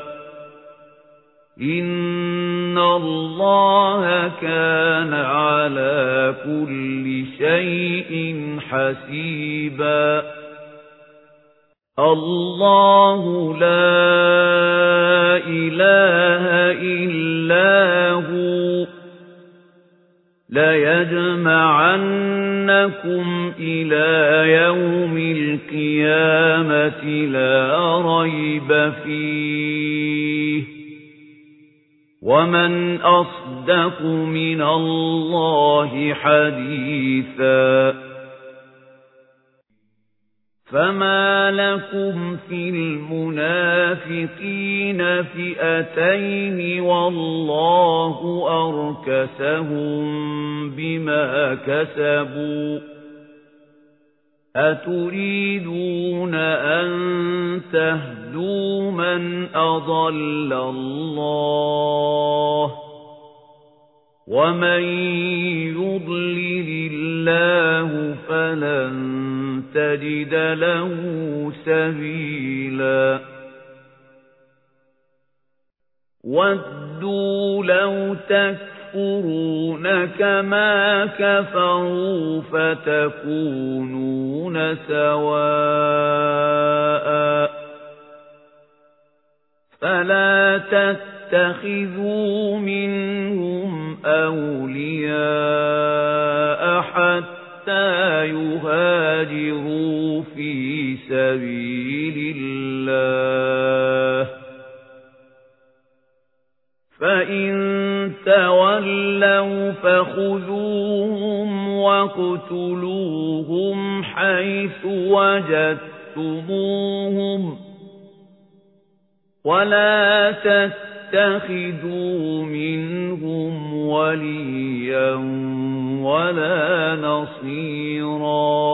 إِنَّ اللَّهَ كَانَ عَلَى كُلِّ شَيْءٍ حَسِيبًا اللَّهُ لَا إِلَٰهَ إِلَّا هُوَ لَيَجْمَعَنَّكُمْ إِلَى يَوْمِ الْقِيَامَةِ لَا رَيْبَ فِيهِ وَمَنْ أَصْدَقُ مِنَ اللَّهِ حَدِيثًا فَمَا لَكُمْ فِي الْمُنَافِقِينَ فِئَتَيْنِ وَاللَّهُ أَرْكَسَهُم بِمَا كَسَبُوا أَتُرِيدُونَ أَن تَهْدُوا مَنْ أَضَلَّ اللَّهُ وَمَن يُضْلِلِ اللَّهُ فَلَن تَجِدَ لَهُ سَبِيلًا وَدُّوا لَوْ تَكْفُرُونَ كَمَا كَفَرُوا فَتَكُونُونَ سَوَاءً فَلَا تَتَّخِذُوا مِنْهُمْ أَوْلِيَاءَ حَتَّى يُهَاجِرُوا فِي سَبِيلِ اللَّهِ فَإِن تَوَلَّوْا فَخُذُوهُمْ وَاقْتُلُوهُمْ حَيْثُ وَجَدتُّمُوهُمْ وَلَا تَتَّخِذُوا مِنْهُمْ وَلِيًّا وَلَا نَصِيرًا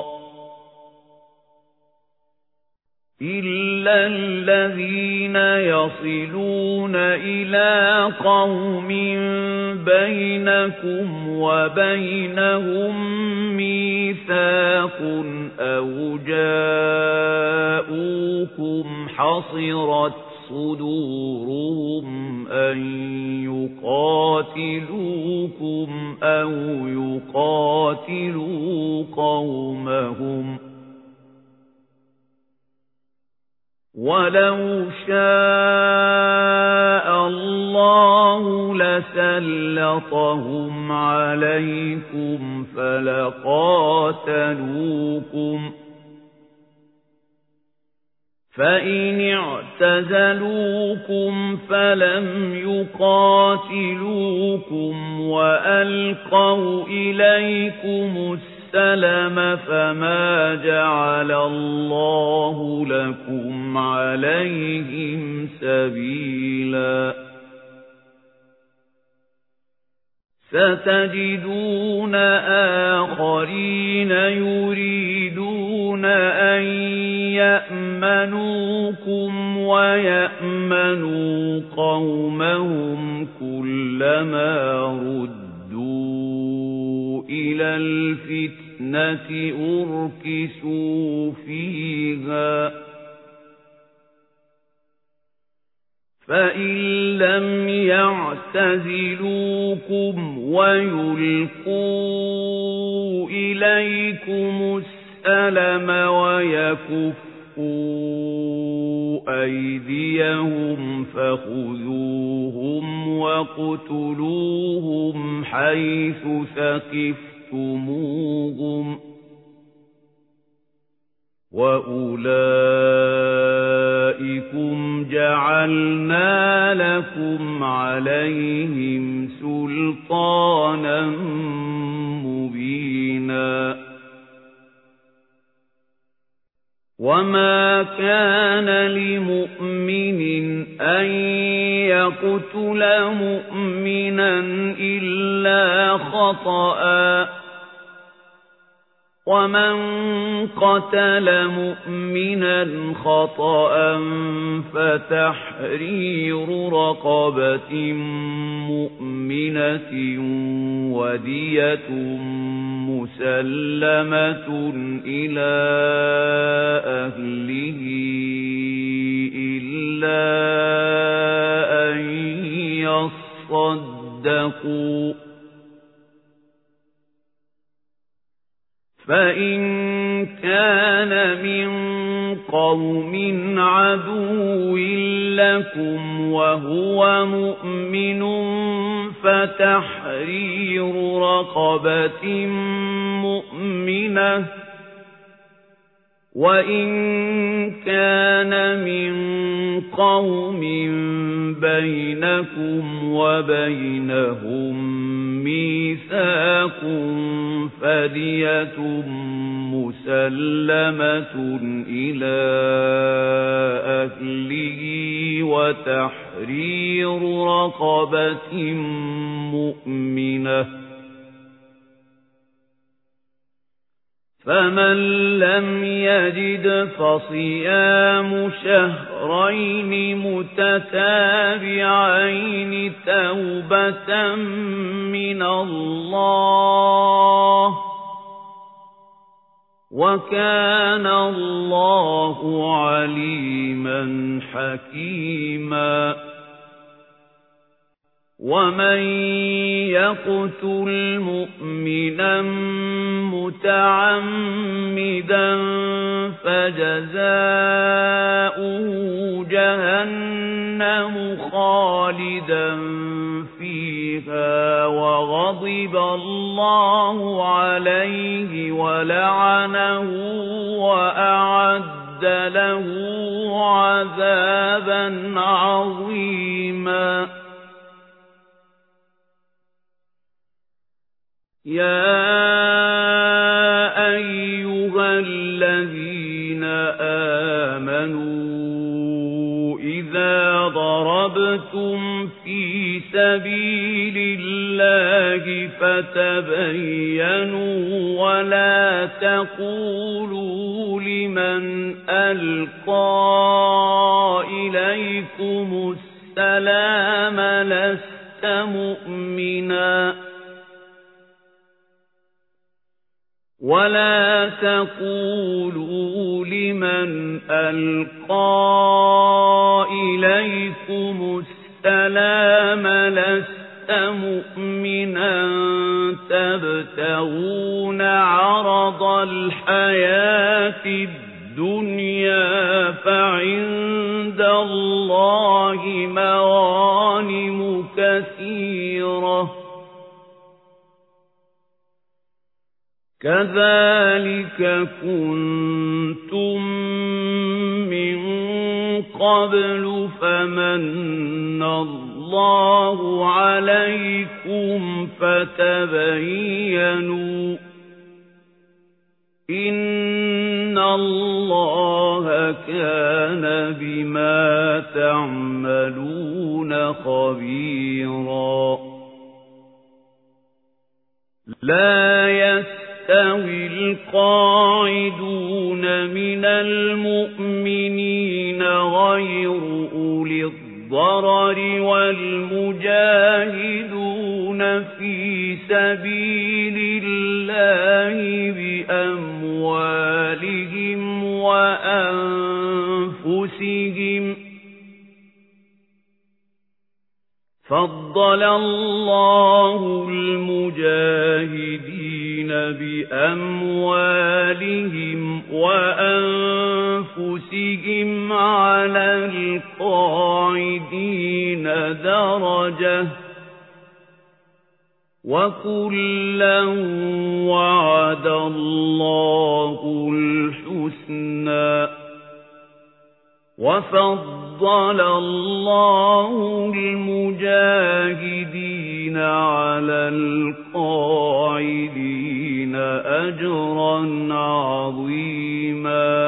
إِلَّا الَّذِينَ يَصِلُونَ إِلَى قَوْمٍ بَيْنَكُمْ وَبَيْنَهُم مِّيثَاقٌ أَوْ جَاءُوكُمْ حَصِرَتْ صُدُورُهُمْ أَن يُقَاتِلُوكُمْ أَوْ يُقَاتِلُوا قَوْمَهُمْ وَلَوْ شَاءَ اللَّهُ لَسَلَّطَهُمْ عَلَيْكُمْ فَلَقَاتَلُوكُمْ فَإِنِ اعْتَزَلُوكُمْ فَلَمْ يُقَاتِلُوكُمْ وَأَلْقَوْا إِلَيْكُمُ السَّلَمَ فَمَا جَعَلَ اللَّهُ لَكُمْ عَلَيْهِمْ سَبِيلًا سَتَجِدُونَ آخَرِينَ يُرِيدُونَ أَن يَأْمَنُوكُمْ وَيَأْمَنُوا قَوْمَهُمْ كُلَّمَا رُدُّوا إِلَى الْفِتْنَةِ أُرْكِسُوا فِيهَا فَإِن لَّمْ يَعْتَزِلُوكُمْ وَيُلْقُوا إِلَيْكُمُ السَّلَمَ وَيَكُفُّوا أَيْدِيَهُمْ فَخُذُوهُمْ وَاقْتُلُوهُمْ حَيْثُ ثَقِفْتُمُوهُمْ وَأُولَئِكُمْ جَعَلْنَا لَكُمْ عَلَيْهِمْ سُلْطَانًا مُبِينًا وَمَا كَانَ لِمُؤْمِنٍ أَن يَقْتُلَ مُؤْمِنًا إِلَّا خَطَأً وَمَنْ قَتَلَ مُؤْمِنًا خَطَأً فَتَحْرِيرُ رَقَبَةٍ مُؤْمِنَةٍ وَدِيَةٌ مُسَلَّمَةٌ إِلَى أَهْلِهِ إِلَّا أَن يَصَّدَّقُوا فَإِن كَانَ مِن قَوْمٍ عَدُوٍّ لَّكُمْ وَهُوَ مُؤْمِنٌ فَتَحْرِيرُ رَقَبَةٍ مُؤْمِنَةٍ وَإِن كَانَ مِن قَوْمٍ بَيْنَكُمْ وَبَيْنَهُم مِّيثَاقٌ فَدِيَةٌ مُسَلَّمَةٌ إِلَى أَهْلِهِ وَتَحْرِيرُ رَقَبَةٍ مُؤْمِنَةٍ فَمَن لَّمْ يَجِدْ فَصِيَامُ شَهْرَيْنِ مُتَتَابِعَيْنِ تَوْبَةً مِّنَ اللَّهِ وَكَانَ اللَّهُ عَلِيمًا حَكِيمًا وَمَن يَقْتُلْ مُؤْمِنًا مُتَعَمِّدًا فَجَزَاؤُهُ جَهَنَّمُ خَالِدًا فِيهَا وَغَضِبَ اللَّهُ عَلَيْهِ وَلَعَنَهُ وَأَعَدَّ لَهُ عَذَابًا عَظِيمًا يَا أَيُّهَا الَّذِينَ آمَنُوا إِذَا ضَرَبْتُمْ فِي سَبِيلِ اللَّهِ فَتَبَيَّنُوا وَلَا تَقُولُوا لِمَنْ أَلْقَى إِلَيْكُمُ السَّلَامَ لَسْتَ مُؤْمِنًا وَلَا تَقُولُوا لِمَنْ أَلْقَى إِلَيْكُمُ السَّلَامَ لَسْتَ مُؤْمِنًا تَبْتَغُونَ عَرَضَ الْحَيَاةِ الدُّنْيَا فَعِندَ اللَّهِ مَغَانِمُ كَثِيرَةٌ كَذَلِكَ كُنتُم مِّن قَبْلُ فَمَنَّ اللَّهُ عَلَيْكُمْ فَتَبَيَّنُوا إِنَّ اللَّهَ كَانَ بِمَا تَعْمَلُونَ خَبِيرًا لَا يَسْتَوِي الْقَاعِدُونَ مِنَ الْمُؤْمِنِينَ غَيْرُ أُولِي الضَّرَرِ وَالْمُجَاهِدُونَ فِي سَبِيلِ اللَّهِ بِأَمْوَالِهِمْ وَأَنفُسِهِمْ فَضَّلَ اللَّهُ الْمُجَاهِدِينَ بِأَمْوَالِهِمْ وَأَنفُسِهِمْ عَلَى الْقَاعِدِينَ دَرَجَةً وَكُلًّا وَعَدَ اللَّهُ الْحُسْنَى وَفَضَّلَ اللَّهُ الْمُجَاهِدِينَ عَلَى الْقَاعِدِينَ أَجْرًا عَظِيمًا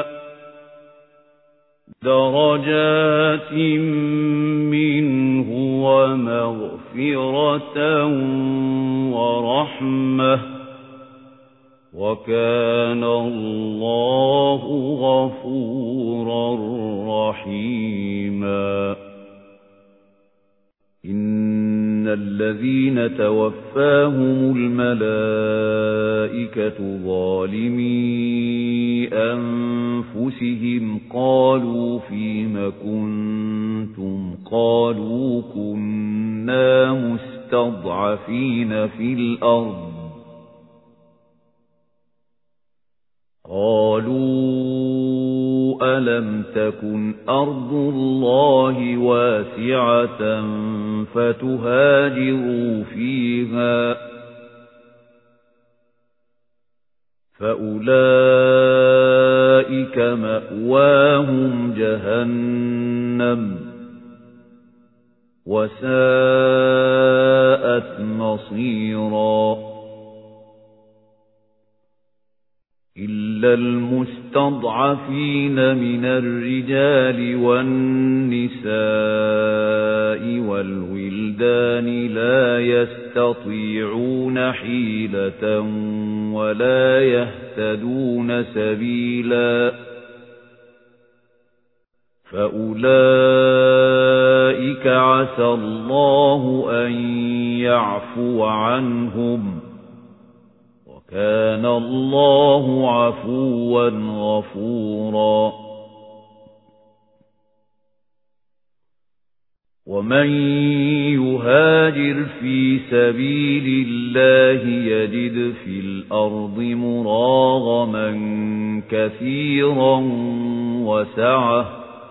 دَرَجَاتٍ مِّنْهُ وَمَغْفِرَةً وَرَحْمَةً وَكَانَ اللَّهُ غَفُورًا رَّحِيمًا إِنَّ الَّذِينَ تَوَفَّاهُمُ الْمَلَائِكَةُ ظَالِمِي أَنفُسِهِمْ قَالُوا فِيمَ كُنتُمْ قَالُوا كُنَّا مُسْتَضْعَفِينَ فِي الْأَرْضِ قالوا ألم تكن أرض الله واسعة فتهاجروا فيها فأولئك مأواهم جهنم وساءت مصيرا إلا المستضعفين من الرجال والنساء والولدان لا يستطيعون حيلة ولا يهتدون سبيلا فأولئك عسى الله أن يعفو عنهم كان الله عفوا غفورا ومن يهاجر في سبيل الله يجد في الأرض مراغما كثيرا وسعة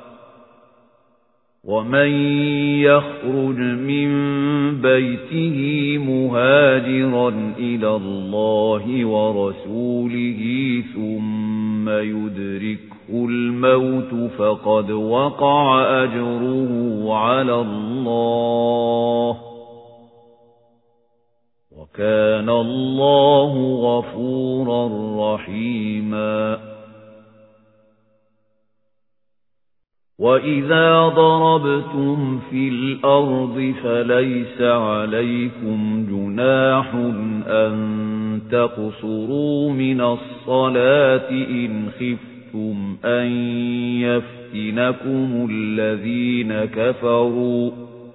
ومن يخرج من بيته مهاجرا إلى الله ورسوله ثم يدركه الموت فقد وقع أجره على الله وكان الله غفورا رحيما وَإِذَا ضَرَبْتُمْ فِي الْأَرْضِ فَلَيْسَ عَلَيْكُمْ جُنَاحٌ أَن تَقْصُرُوا مِنَ الصَّلَاةِ إِنْ خِفْتُمْ أَن يَفْتِنَكُمُ الَّذِينَ كَفَرُوا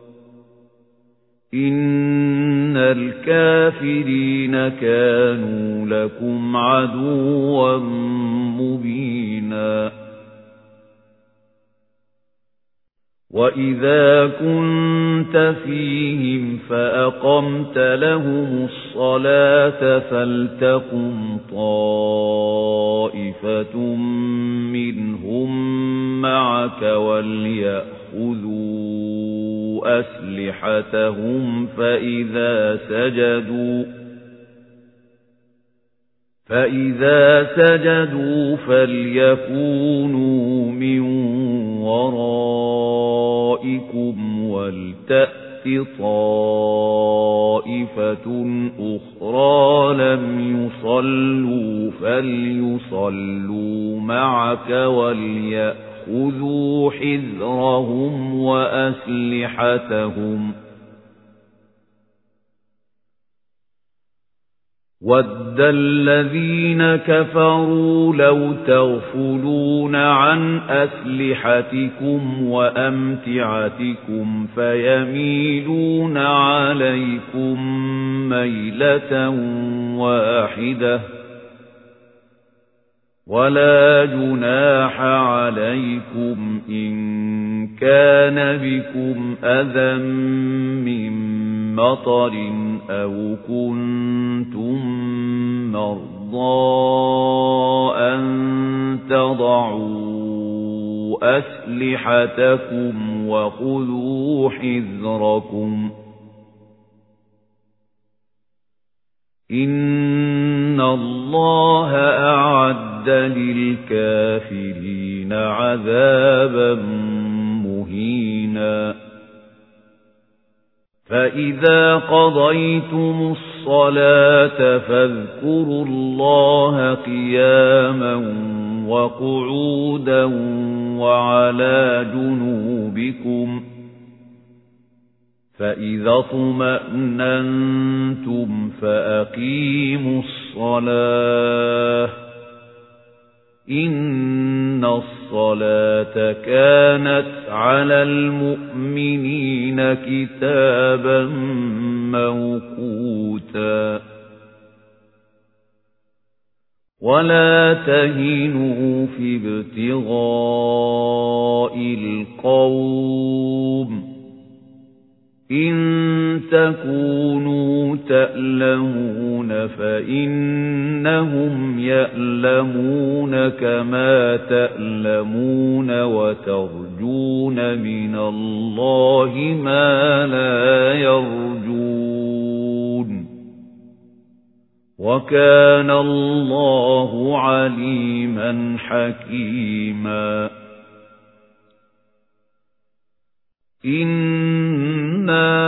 إِنَّ الْكَافِرِينَ كَانُوا لَكُمْ عَدُوًّا مُبِينًا وَإِذَا كُنْتَ فِيهِمْ فَأَقَمْتَ لَهُمُ الصَّلَاةَ فَلْتَقُمْ طَائِفَةٌ مِّنْهُمْ مَعَكَ وَلْيَأْخُذُوا أَسْلِحَتَهُمْ فَإِذَا سَجَدُوا فَإِذَا سَجَدُوا فَلْيَكُونُوا مِنْ وَرَائِكُمْ وَلْتَأْتِ طَائِفَةٌ أُخْرَى لَمْ يُصَلُّوا فَلْيُصَلُّوا مَعَكَ وَلْيَأْخُذُوا حِذْرَهُمْ وَأَسْلِحَتَهُمْ وَدَّ الَّذِينَ كَفَرُوا لَوْ تَغْفُلُونَ عَنْ أَسْلِحَتِكُمْ وَأَمْتِعَتِكُمْ فَيَمِيلُونَ عَلَيْكُمْ مَيْلَةً وَاحِدَةً وَلَا جُنَاحَ عَلَيْكُمْ إِن كَانَ بِكُمْ أَذًى مِّن مَّطَرٍ أَوْ كُنتُم مَّرْضَىٰ أَن تَضَعُوا أَسْلِحَتَكُمْ وَخُذُوا حِذْرَكُمْ إِنَّ اللَّهَ أَعَدَّ لِلْكَافِرِينَ عَذَابًا مُّهِينًا فَإِذَا قَضَيْتُمُ الصَّلَاةَ فَاذْكُرُوا اللَّهَ قِيَامًا وَقُعُودًا وَعَلَى جُنُوبِكُمْ فَإِذَا اطْمَأْنَنْتُمْ فَأَقِيمُوا الصَّلَاةَ إِنَّ الصَّلَاةَ كَانَتْ عَلَى الْمُؤْمِنِينَ كِتَابًا مَّوْقُوتًا وَلَا تَهِنُوا فِي ابْتِغَاءِ الْقَوْمِ إِن تَكُونُوا تَأْلَمُونَ فَإِنَّهُمْ يَأْلَمُونَ كَمَا تَأْلَمُونَ وَتَرْجُونَ مِنَ اللَّهِ مَا لَا يَرْجُونَ وَكَانَ اللَّهُ عَلِيمًا حَكِيمًا إِنَّا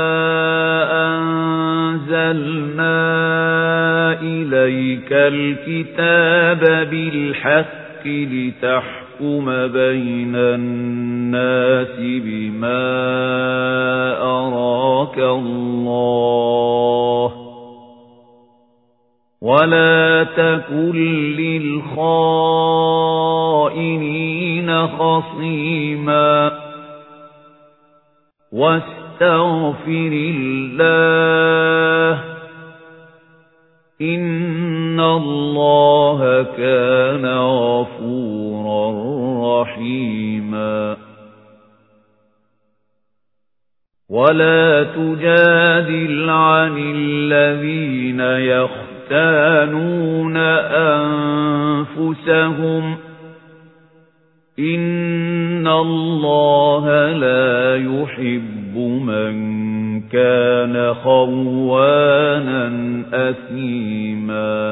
أَنزَلْنَا إِلَيْكَ الْكِتَابَ بِالْحَقِّ لِتَحْكُمَ بَيْنَ النَّاسِ بِمَا أَرَاكَ اللَّهُ وَلَا تَكُن لِّلْخَائِنِينَ خَصِيمًا وَاسْتَغْفِرِ اللَّهَ إِنَّ اللَّهَ كَانَ غَفُورًا رَّحِيمًا وَلَا تُجَادِلْ عَنِ الَّذِينَ يَخْتَانُونَ أَنفُسَهُمْ إِنَّ اللَّهَ لَا يُحِبُّ مَن كَانَ خَوَّانًا أَثِيمًا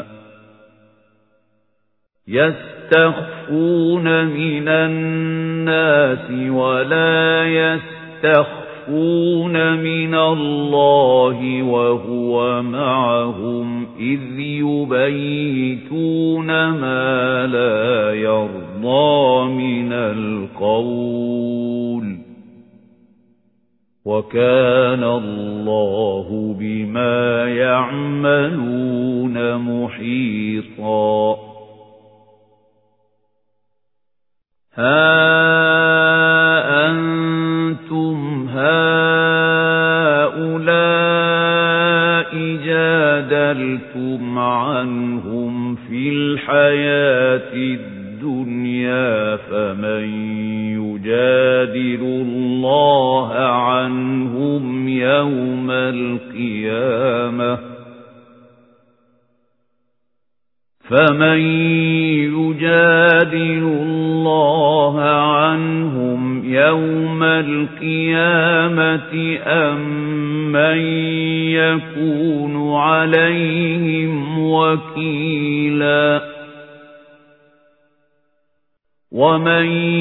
يَسْتَخْفُونَ مِنَ النَّاسِ وَلَا يَسْتَخْفُونَ مِنَ اللَّهِ وَهُوَ مَعَهُمْ إِذْ يُبَيِّتُونَ مَا لَا يَرْضَىٰ مِنَ الْقَوْلِ وَكَانَ اللَّهُ بِمَا يَعْمَلُونَ مُحِيطًا هَا أَنتُمْ هَؤُلَاءِ جَادَلْتُمْ عَنْهُمْ فِي الْحَيَاةِ الدُّنْيَا الدنيا فمن يجادل الله عنهم يوم القيامة فمن يجادل الله عنهم يوم القيامة أم من يكون عليهم وكيلا ومن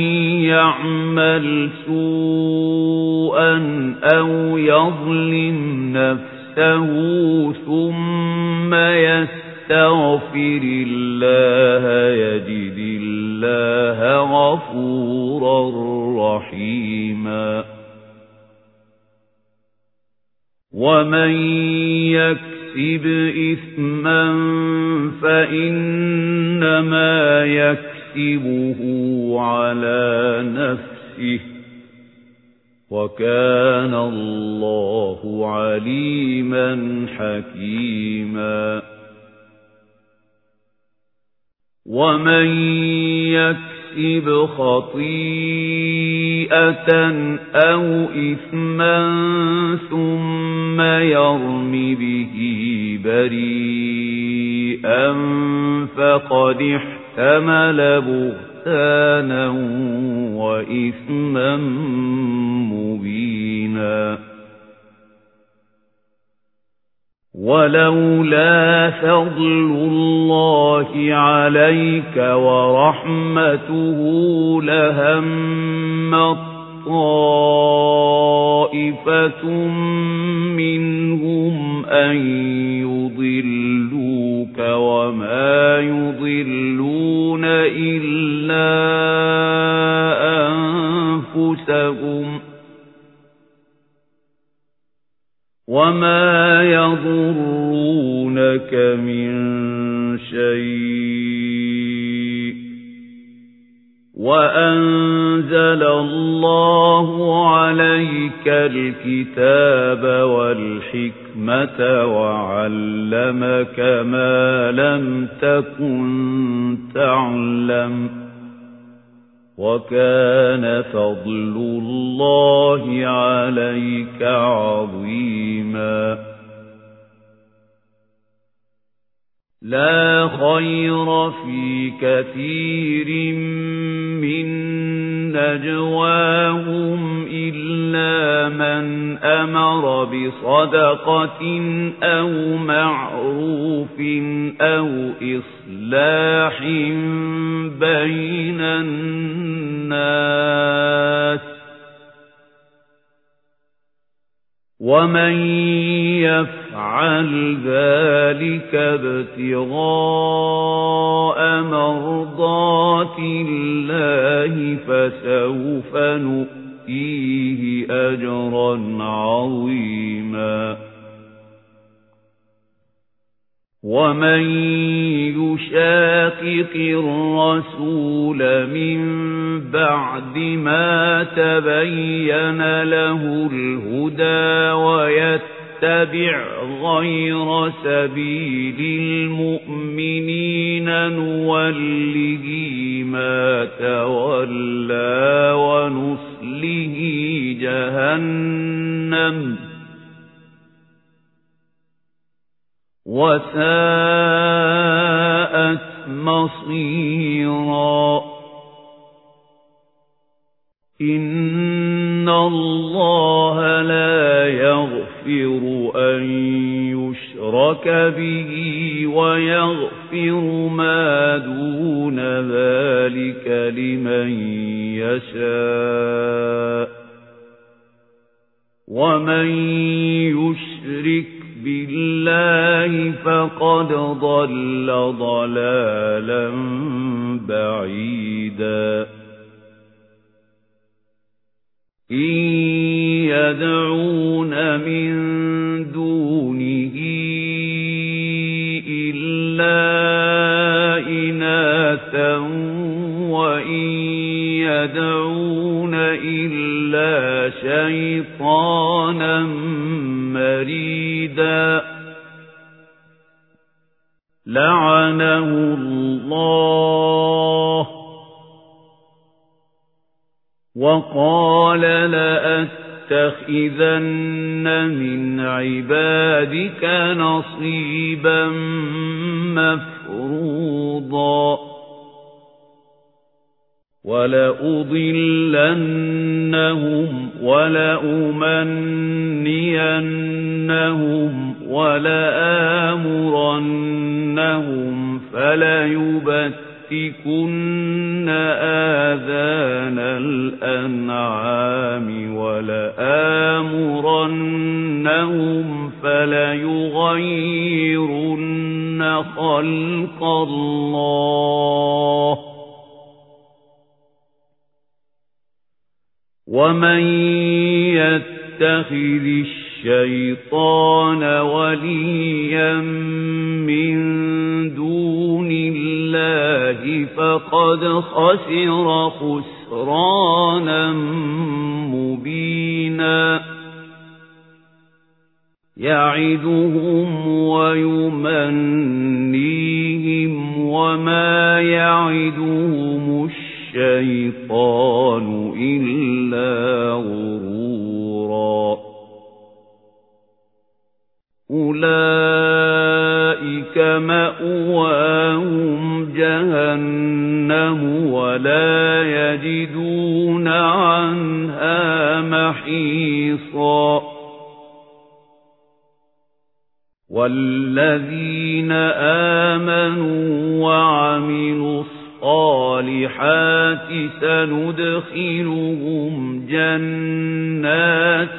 يعمل سوءا أو يظلم نفسه ثم يستغفر استغفر الله يجد الله غفورا رحيما ومن يكسب إثما فإنما يكسبه على نفسه وكان الله عليما حكيما ومن يكسب خطيئة أو إثما ثم يرم به بريئا فقد احتمل بهتانا وإثما مبينا ولولا فضل الله عليك ورحمته لهم طائفة منهم أن يضلوك وما يضلون إلا أنفسهم وما يضرونك من شيء وأنزل الله عليك الكتاب والحكمة وعلمك ما لم تكن تعلم وكان فضل الله عليك عظيما لا خير في كثير من نجواهم إلا من أمر بصدقة أو معروف أو إصلاح بين الناس ومن يفعل ذلك ابتغاء مرضات الله فسوف نؤتيه أجرا عظيما ومن يشاقق الرسول من بعد ما تبين له الهدى ويتبع غير سبيل المؤمنين نوله ما تولى ونصله جهنم وساءت مصيرا إن الله لا يغفر أن يشرك به ويغفر ما دون ذلك لمن يشاء ومن يشرك بالله فقد ضل ضلالا بعيدا إن يدعون من دونه إلا إناثا وإن يدعون إلا شيطانا مريدا لعنه الله وقال لأتخذن من عبادك نصيبا مفروضا ولأضلنهم ولأمنينهم ولآمرنهم فليبتكن آذان الأنعام ولآمرنهم فليغيرن خلق الله ومن يتخذ الشيطان وليا من دون الله فقد خسر خسرانا مبينا يعدهم ويمنيهم وما يعدهم الشيطان إلا غرورا أولئك مأواهم جهنم ولا يجدون عنها محيصا والذين آمنوا وعملوا الصالحات سندخلهم جنات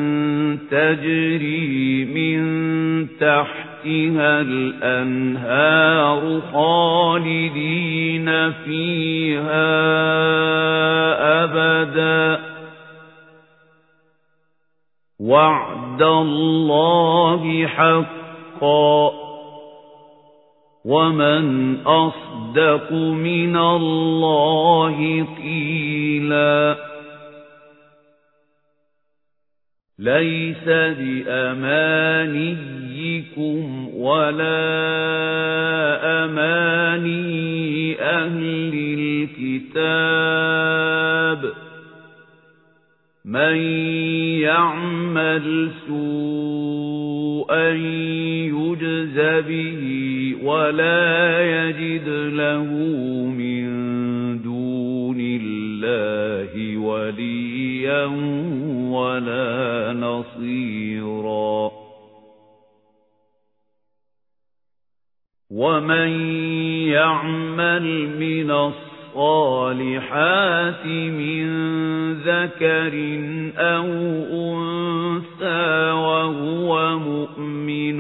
تجري من تحتها الأنهار خالدين فيها أبدا وعد الله حقا ومن أصدق من الله قيلا ليس بأمانيكم ولا أماني أهل الكتاب من يعمل سوءا يجز به ولا يجد له من دون الله وليا ولا نصيرا ومن يعمل من الصالحات من ذكر أو أنثى وهو مؤمن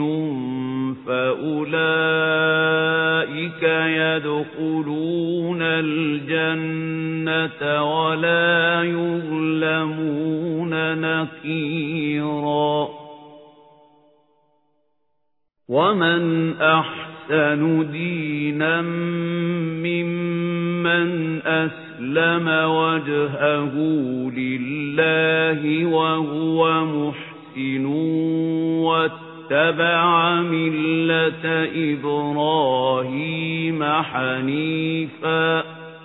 فأولئك يدخلون الجنة ولا يظلمون نقيرا ومن أحسن دينا ممن أسلم وجهه لله وهو محسن واتبع ملة إبراهيم حنيفا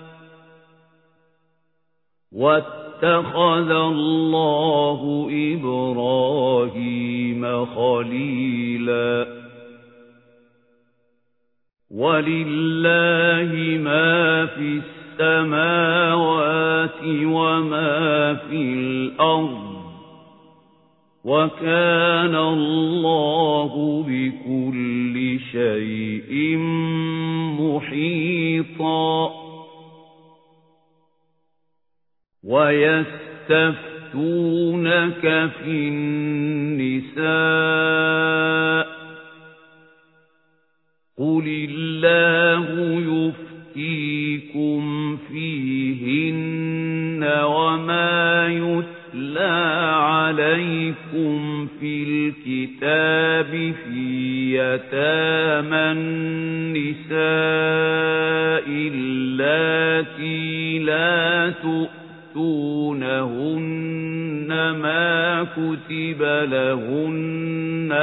واتخذ الله إبراهيم خليلا ولله ما في السماوات وما في الأرض وكان الله بكل شيء محيطا ويستفتونك في النساء قل الله يفتيكم فيهن وما يتلى عليكم في الكتاب في يتامى النساء اللاتي لا تؤتونهن ما كتب لهن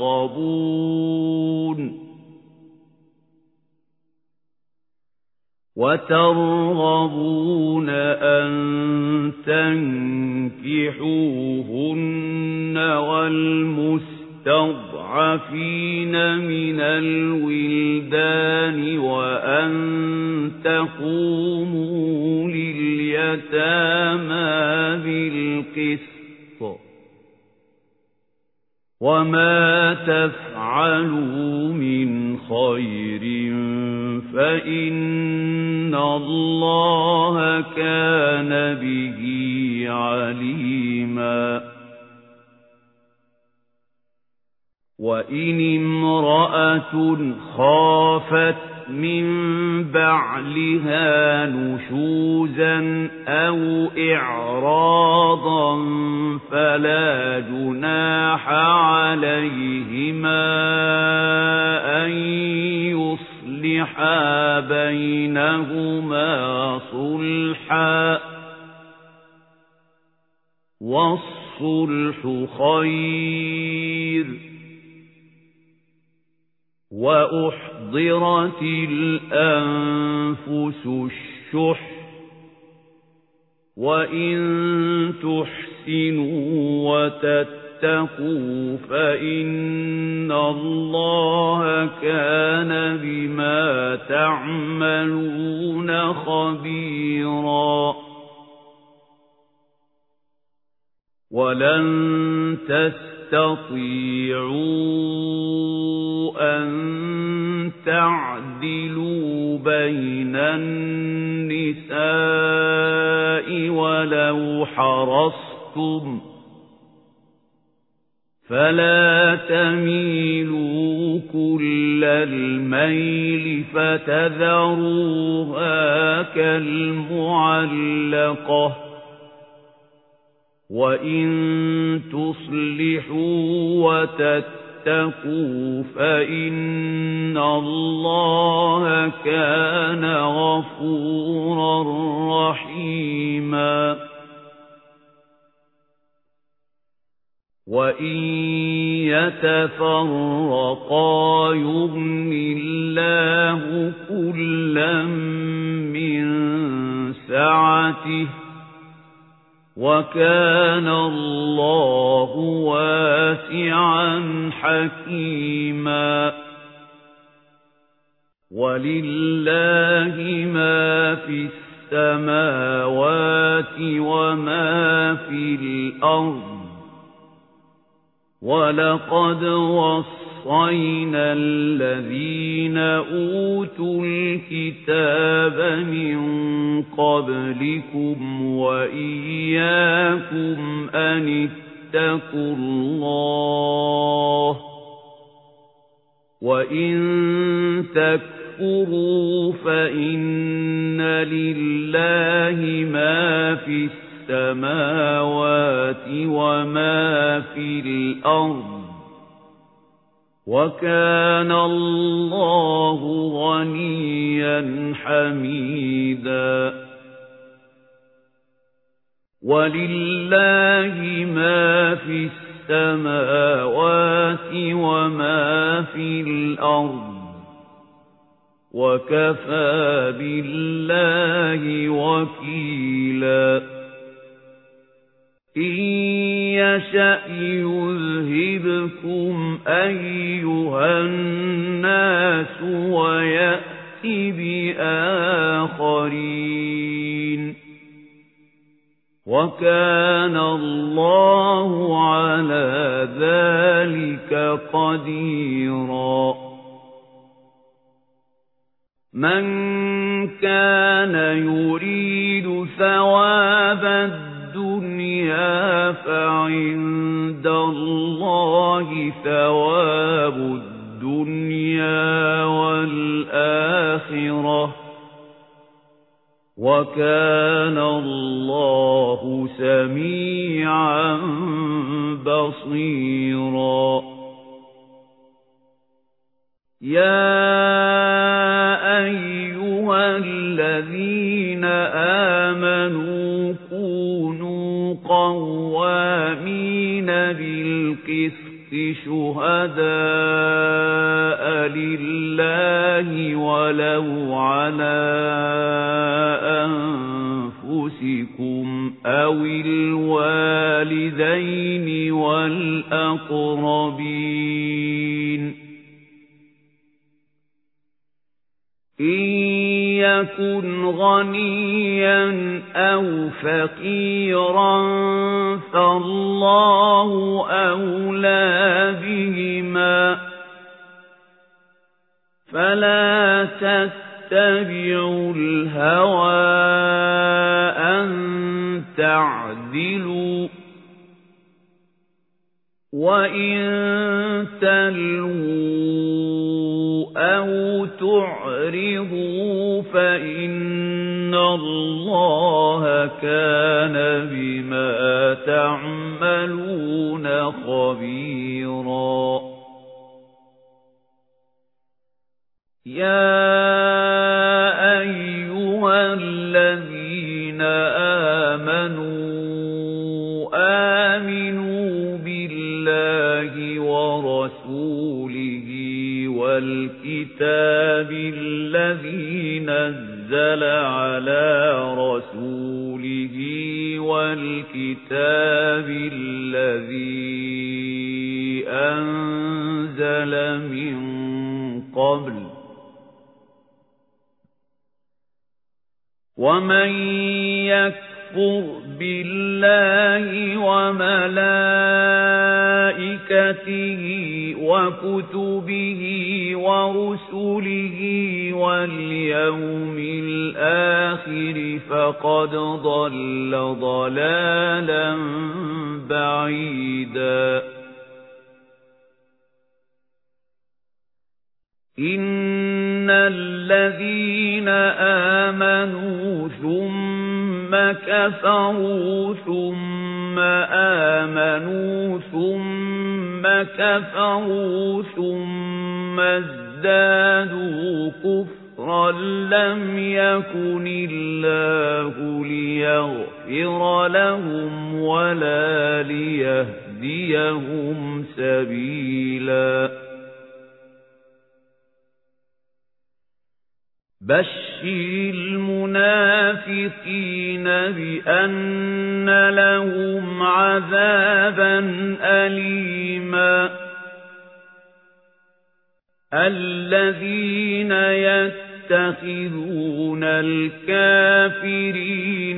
وترغبون وترغبون أن تنكحوهن والمستضعفين من الولدان وأن تقوموا لليتامى بالقسط وما تفعلوا من خير فإن الله كان به عليما وإن امرأة خافت من بعلها نشوزا أو إعراضا فلا جناح عليهما أن يصلحا بينهما صلحا والصلح خير وأحضرت الأنفس الشح وإن تحسنوا وتتقوا فإن الله كان بما تعملون خبيرا ولن تستطيعوا أن تعدلوا بين النساء ولو حرصتم فلا تميلوا كل الميل فتذروها كالمعلقة وإن تصلحوا وتتقوا فإن الله كان غفورا رحيما وإن يتفرقا يغن الله كلا من سعته وكان الله واسعا حكيما ولله ما في السماوات وما في الأرض ولقد وصينا الذين أوتوا الكتاب من قبلكم وإياكم أن اتقوا الله وإن تكفروا فإن لله ما في السماوات وما في الأرض وكان الله غنيا حميدا ولله ما في السماوات وما في الأرض وكفى بالله وكيلا إن يشأ يذهبكم أيها الناس ويأت بآخرين وكان الله على ذلك قديرا من كان يريد ثواب الدنيا فعند الله ثواب الدنيا والآخرة وكان الله سميعا بصيرا يا أيها الذين آمنوا كونوا قوامين بالقسط شهداء فلله ولو على أنفسكم أو الوالدين والأقربين إن يكن غنيا أو فقيرا فالله أولى بهما فلا تتبعوا الهوى أن تعدلوا وإن تلووا أو تعرضوا فإن الله كان بما تعملون خبيرا يا أيها الذين آمنوا آمنوا بالله ورسوله والكتاب الذي نزل على رسوله والكتاب الذي أنزل من قبل ومن يكفر بالله وملائكته وكتبه ورسله واليوم الآخر فقد ضل ضلالا بعيدا إن الذين آمنوا ثم كفروا ثم آمنوا ثم كفروا ثم ازدادوا كفرا لم يكن الله ليغفر لهم ولا ليهديهم سبيلا بشر المنافقين بأن لهم عذابا أليما الذين يتخذون الكافرين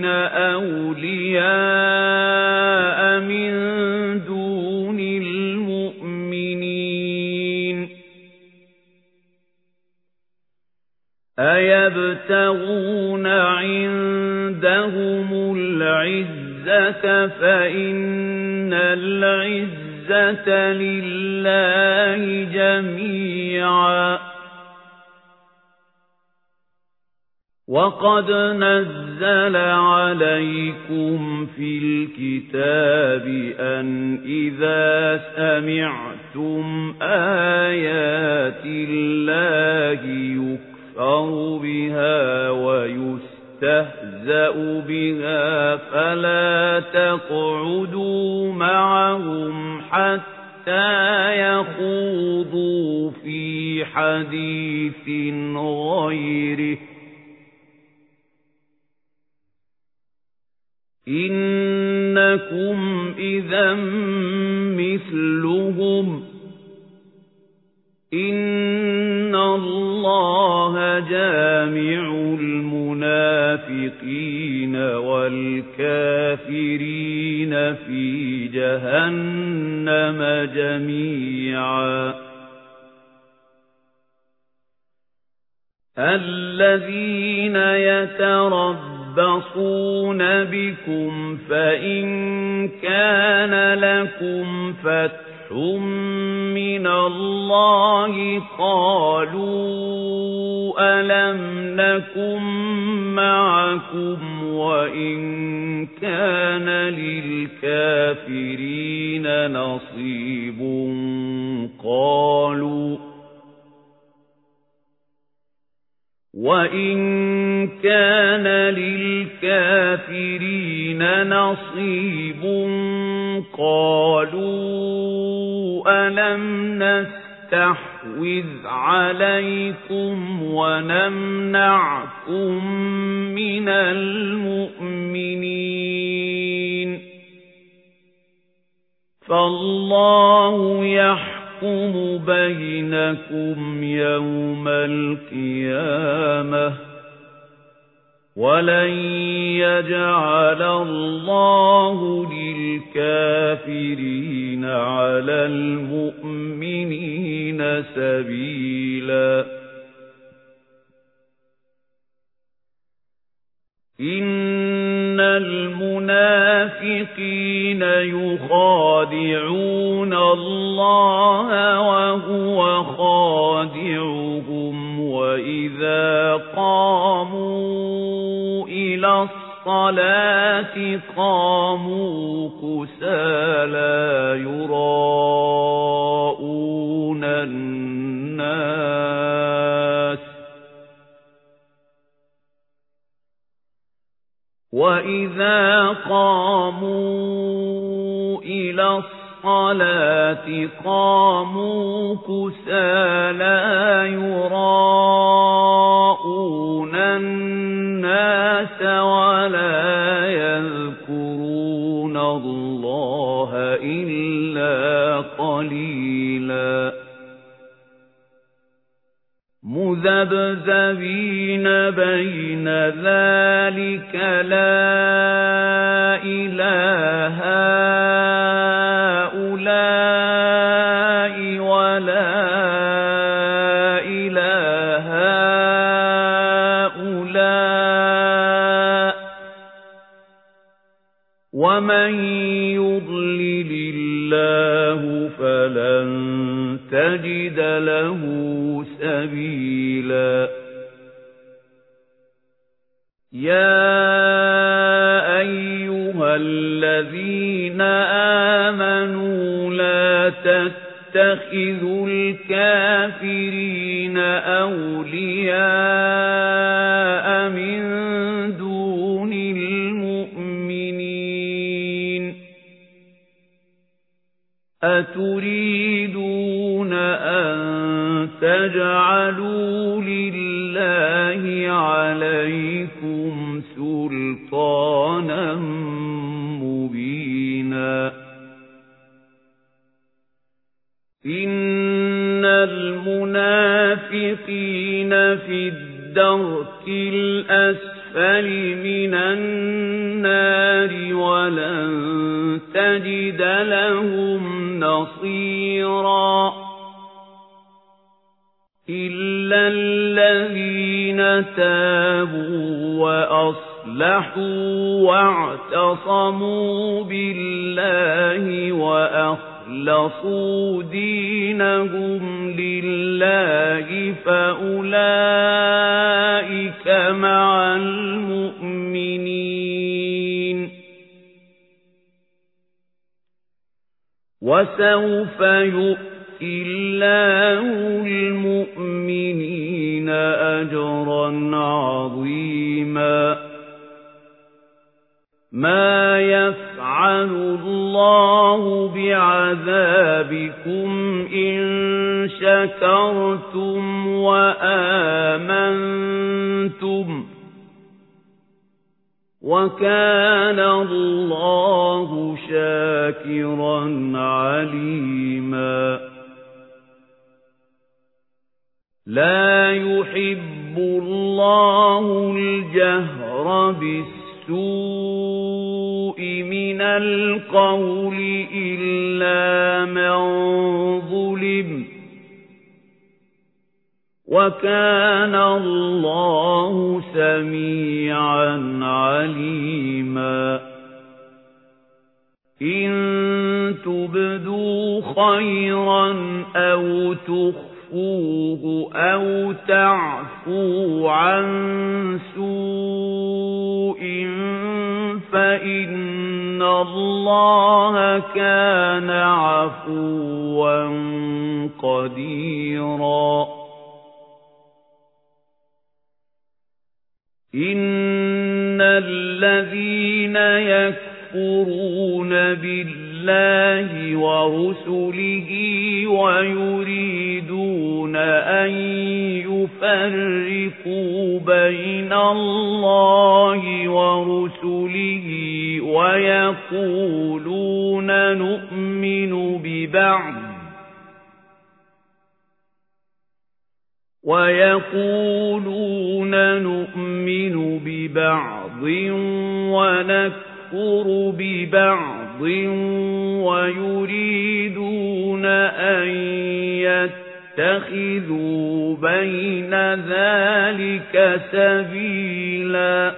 أولياء من دون المؤمنين أيبتغون عندهم العزة فإن العزة لله جميعا وقد نزل عليكم في الكتاب أن إذا سمعتم آيات الله يكفر يكفر بها ويستهزأ بها فلا تقعدوا معهم حتى يخوضوا في حديث غيره إنكم إذا مثلهم إن الله جامع المنافقين والكافرين في جهنم جميعا الذين يتربصون بكم فإن كان لكم فتح من الله قالوا ألم نكن معكم وإن كان للكافرين نصيب قالوا وإن كان للكافرين نصيب قالوا ألم نستحوذ عليكم ونمنعكم من المؤمنين فالله يحكم بينكم يوم القيامة ولن يجعل الله للكافرين على المؤمنين سبيلا إن المنافقين يخادعون الله وهو خادعهم وإذا قاموا إلى الصلاة قاموا كسالى يراءون الناس وإذا قاموا إلى الصلاة قاموا كسالى يراءون الناس ولا يذكرون الله إلا قليلا مذبذبين بين ذلك لا إله هؤلاء ولا إله هؤلاء ومن يضلل الله فلن تجد له سبيلا يا أيها الذين آمنوا لا تتخذوا الكافرين أولياء من دون المؤمنين أتريدون أن تجعلوا لله عليكم سلطانا مبينا إن المنافقين في الدرك الأسفل من النار ولن تجد لهم نصيرا إلا الذين تابوا وأصلحوا واعتصموا بالله وأخلصوا دينهم لله فأولئك مع المؤمنين وسوف يؤمنون الله المؤمنين أجرا عظيما ما يفعل الله بعذابكم إن شكرتم وآمنتم وكان الله شاكرا عليما لا يحب الله الجهر بالسوء من القول إلا من ظلم وكان الله سميعا عليما إن تبدوا خيرا أو تخفوا أو تعفوا عن سوء فإن الله كان عفوا قديرا إن الذين يكفرون بالله ورسله ويريدون أن يفرقوا بين الله ورسله ويقولون نؤمن ببعض ويقولون نؤمن ببعض ونكفر ببعض ويريدون أن يتخذوا بين ذلك سبيلا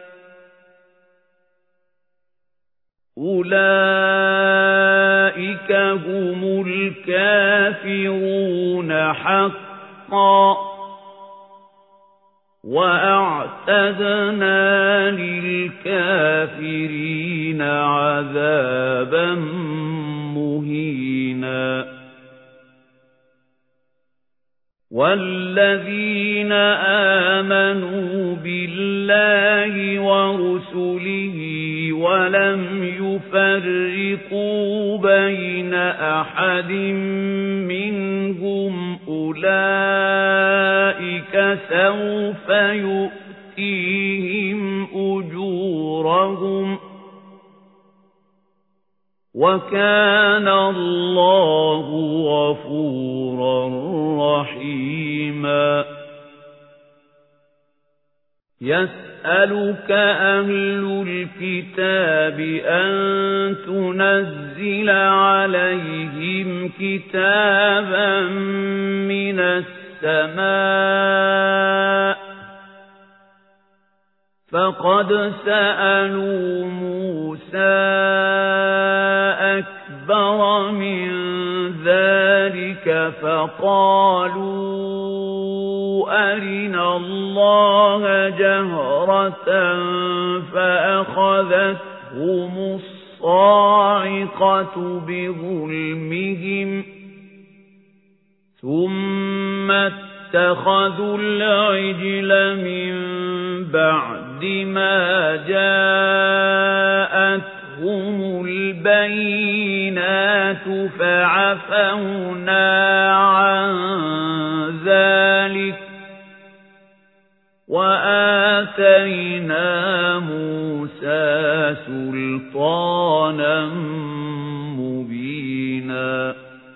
أولئك هم الكافرون حقا وأعتدنا للكافرين عذابا مهينا والذين آمنوا بالله ورسله ولم يفرقوا بين أحد منهم أولئك سوف يؤتيهم أجورهم وكان الله غفورا رحيما يسألك أهل الكتاب أن تنزل عليهم كتابا من السماء فقد سألوا موسى أكبر من ذلك فقالوا أرنا الله جهرة فأخذتهم الصاعقة بظلمهم ثم اتخذوا العجل من بعد ما جاءتهم البينات فعفونا عن ذلك وآتينا موسى سلطانا مبينا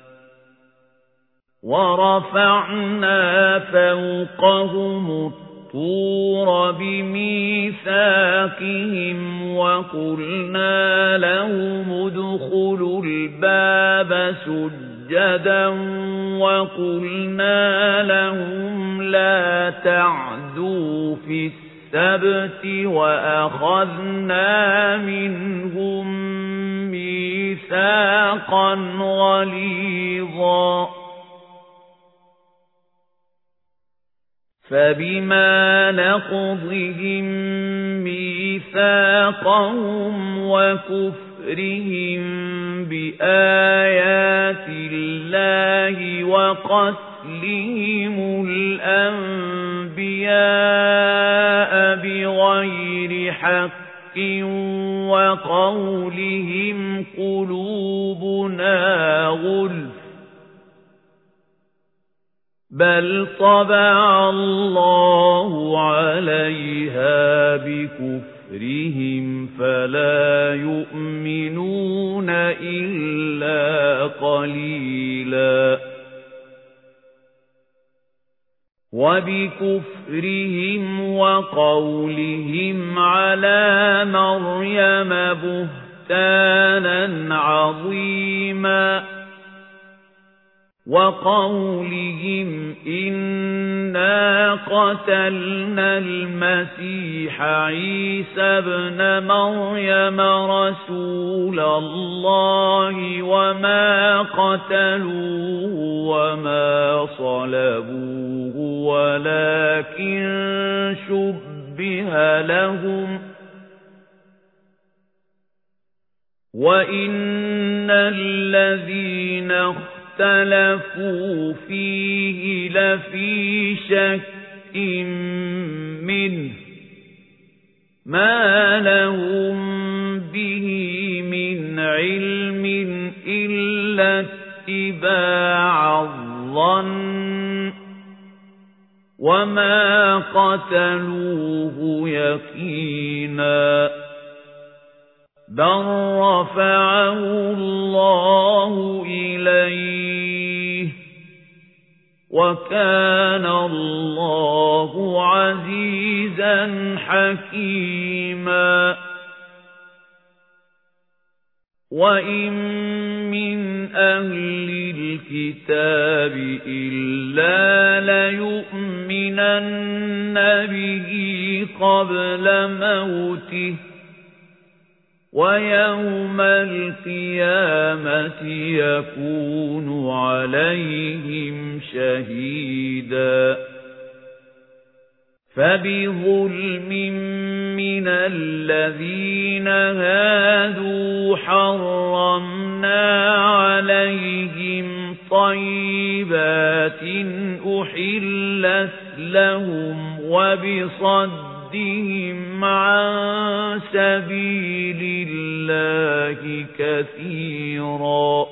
ورفعنا فوقهم الطور بميثاقهم وقلنا لهم ادخلوا الباب سجدا وقلنا لهم لا تعدوا في السبت وأخذنا منهم ميثاقا غليظا فبما نقضهم ميثاقهم وكفرهم بآيات الله وقتلهم الأنبياء بغير حق وقولهم قلوبنا غلف بل طبع الله عليها بكفرهم فلا يؤمنون إلا قليلا وبكفرهم وقولهم على مريم بهتانا عظيما وقولهم إنا قتلنا المسيح عيسى ابن مريم رسول الله وما قتلوه وما صلبوه ولكن شبه لهم وإن الذين اختلفوا فيه لفي شك منه ما لهم به من علم إلا اتباع الظن وما قتلوه يقينا بل رفعه الله إليه وكان الله عزيزا حكيما وإن من أهل الكتاب إلا ليؤمنن به قبل موته ويوم القيامة يكون عليهم شهيدا فبظلم من الذين هادوا حرمنا عليهم طيبات أحلت لهم وبصدهم عن سبيل الله كثيرا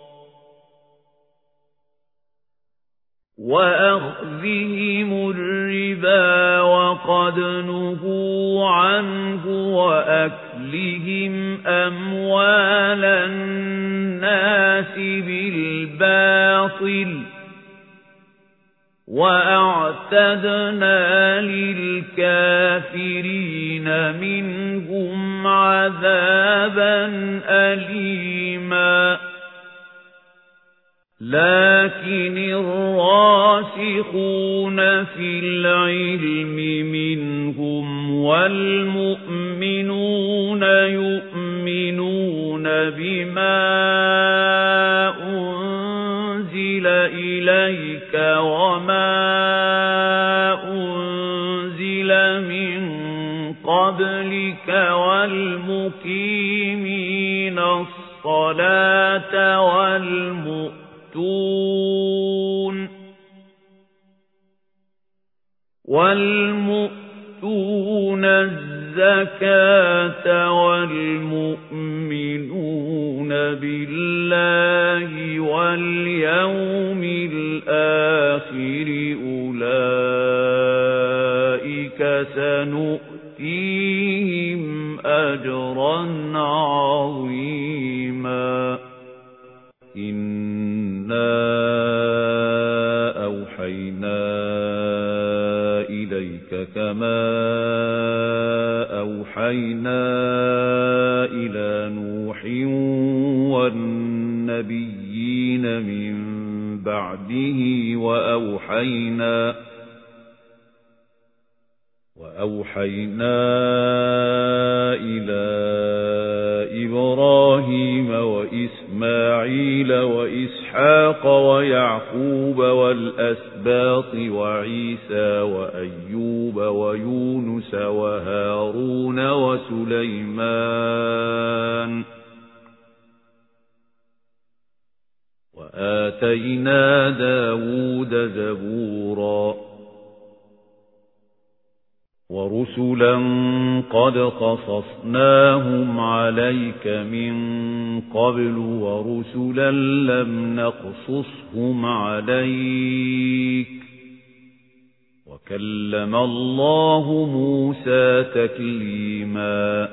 وأخذهم الربا وقد نهوا عنه وأكلهم أموال الناس بالباطل وأعتدنا للكافرين منهم عذابا أليما لكن الراسخون في العلم منهم والمؤمنون يؤمنون بما أنزل إليك وما أنزل من قبلك والمقيمين الصلاة والمؤمنين والمؤتون الزكاة والمؤمنون بالله واليوم الآخر أولئك سنؤتيهم أجرا عظيما إنا أوحينا إليك كما أوحينا إلى نوح والنبيين من بعده وأوحينا وأوحينا إلى إبراهيم وإسماعيل وإسحاق ويعقوب والأسباط وعيسى وأيوب ويونس وهارون وسليمان وآتينا داود زبورا ورسلا قد قصصناهم عليك من قبل ورسلا لم نقصصهم عليك وكلم الله موسى تكليما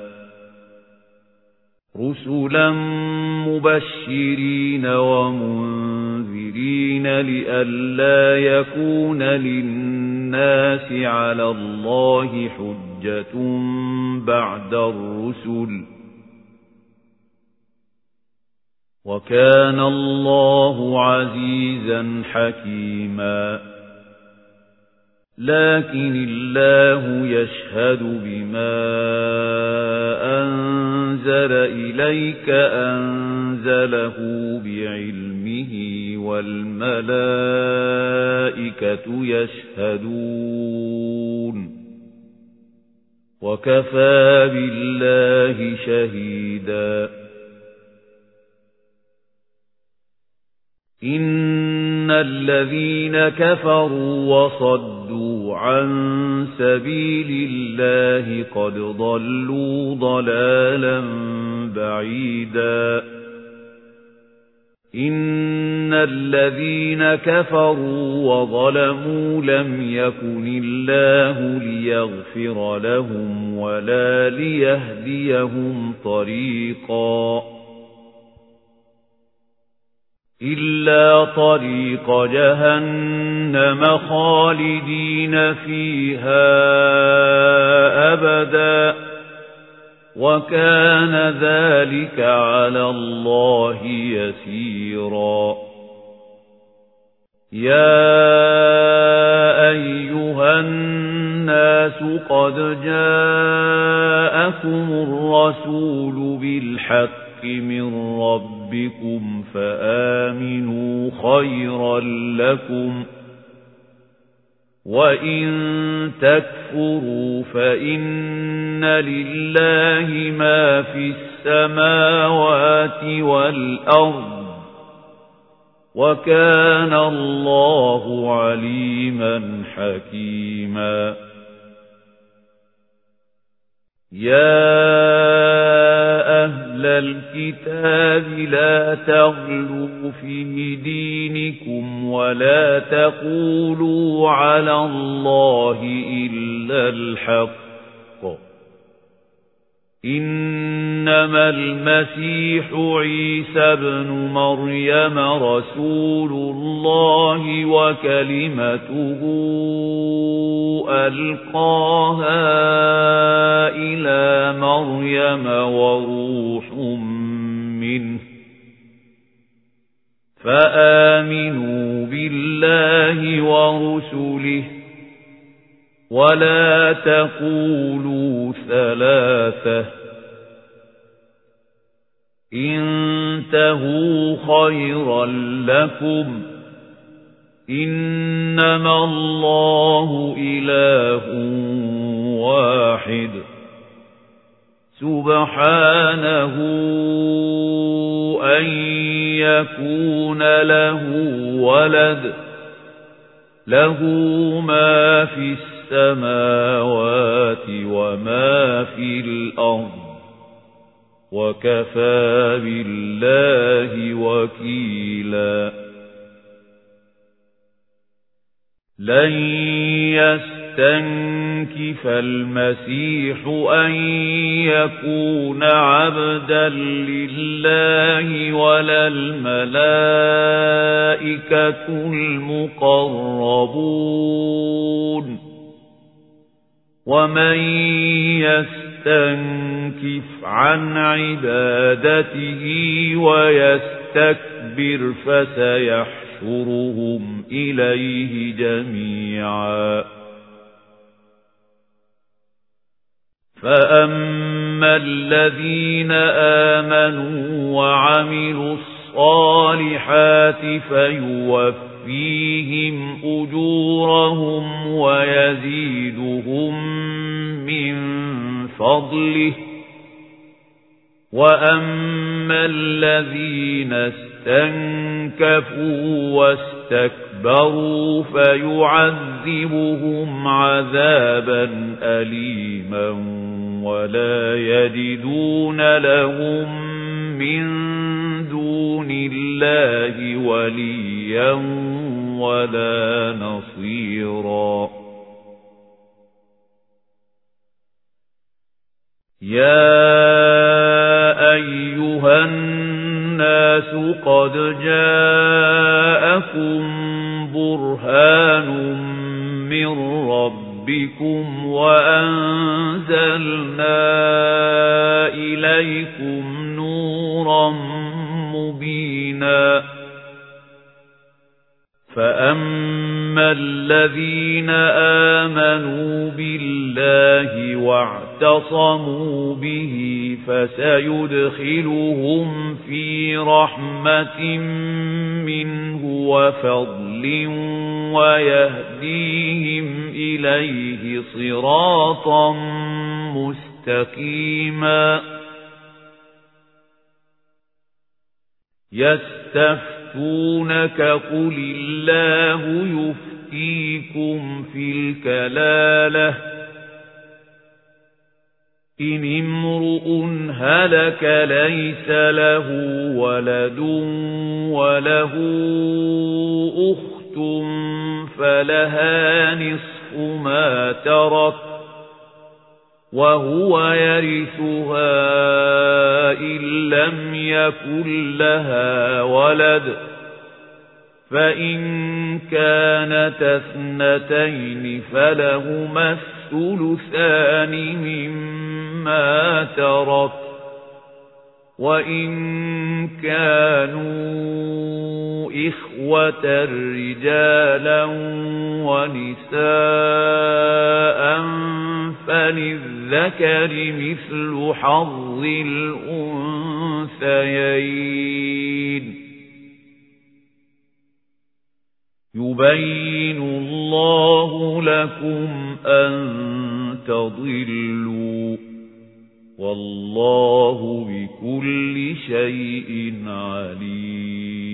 رسلا مبشرين ومنذرين لئلا يكون للناس على الله حجة بعد الرسل وكان الله عزيزا حكيما لكن الله يشهد بما أنزل إليك أنزله بعلمه والملائكة يشهدون وكفى بالله شهيدا إن الذين كفروا وصدوا عن سبيل الله قد ضلوا ضلالا بعيدا إن الذين كفروا وظلموا لم يكن الله ليغفر لهم ولا ليهديهم طريقا إلا طريق جهنم خالدين فيها أبدا وكان ذلك على الله يسيرا يا أيها الناس قد جاءكم الرسول بالحق من ربكم فآمنوا خيرا لكم وإن تكفروا فإن لله ما في السماوات والأرض وكان الله عليما حكيما يا أهل الكتاب لا تغلوا في دينكم ولا تقولوا على الله إلا الحق إنما المسيح عيسى بن مريم رسول الله وكلمته ألقاها إلى مريم وروح منه فآمنوا بالله ورسله ولا تقولوا ثلاثة انتهوا خيرا لكم إنما الله إله واحد سبحانه أن يكون له ولد له ما في السماء السماوات وما في الأرض وكفى بالله وكيلا لن يستنكف المسيح أن يكون عبدا لله ولا الملائكة المقربون ومن يستنكف عن عبادته ويستكبر فسيحشرهم إليه جميعا فأما الذين آمنوا وعملوا الصالحات فيوفيهم أجورهم ويزيدهم من فضله وأما الذين استنكفوا واستكبروا فيعذبهم عذابا أليما ولا يجدون لهم من دون الله وليا ولا نصيرا يا أيها الناس قد جاءكم برهان من ربكم وأنزلنا إليكم نورا مبينا فأما الذين آمنوا بالله واعتصموا به فسيدخلهم في رحمة منه وفضل ويهديهم إليه صراطا مستقيما يستفتونك قل الله يفتيكم في الكلالة إن امرؤ هلك ليس له ولد وله أخت فلها نصف ما ترك وهو يرثها إن لم يكن لها ولد فإن كانت اثنتين فلهما الثلثان مما ترك وإن كانوا إخوة رجالا ونساء فللذكر مثل حظ الأنثيين يبين الله لكم أن تضلوا والله بكل شيء عليم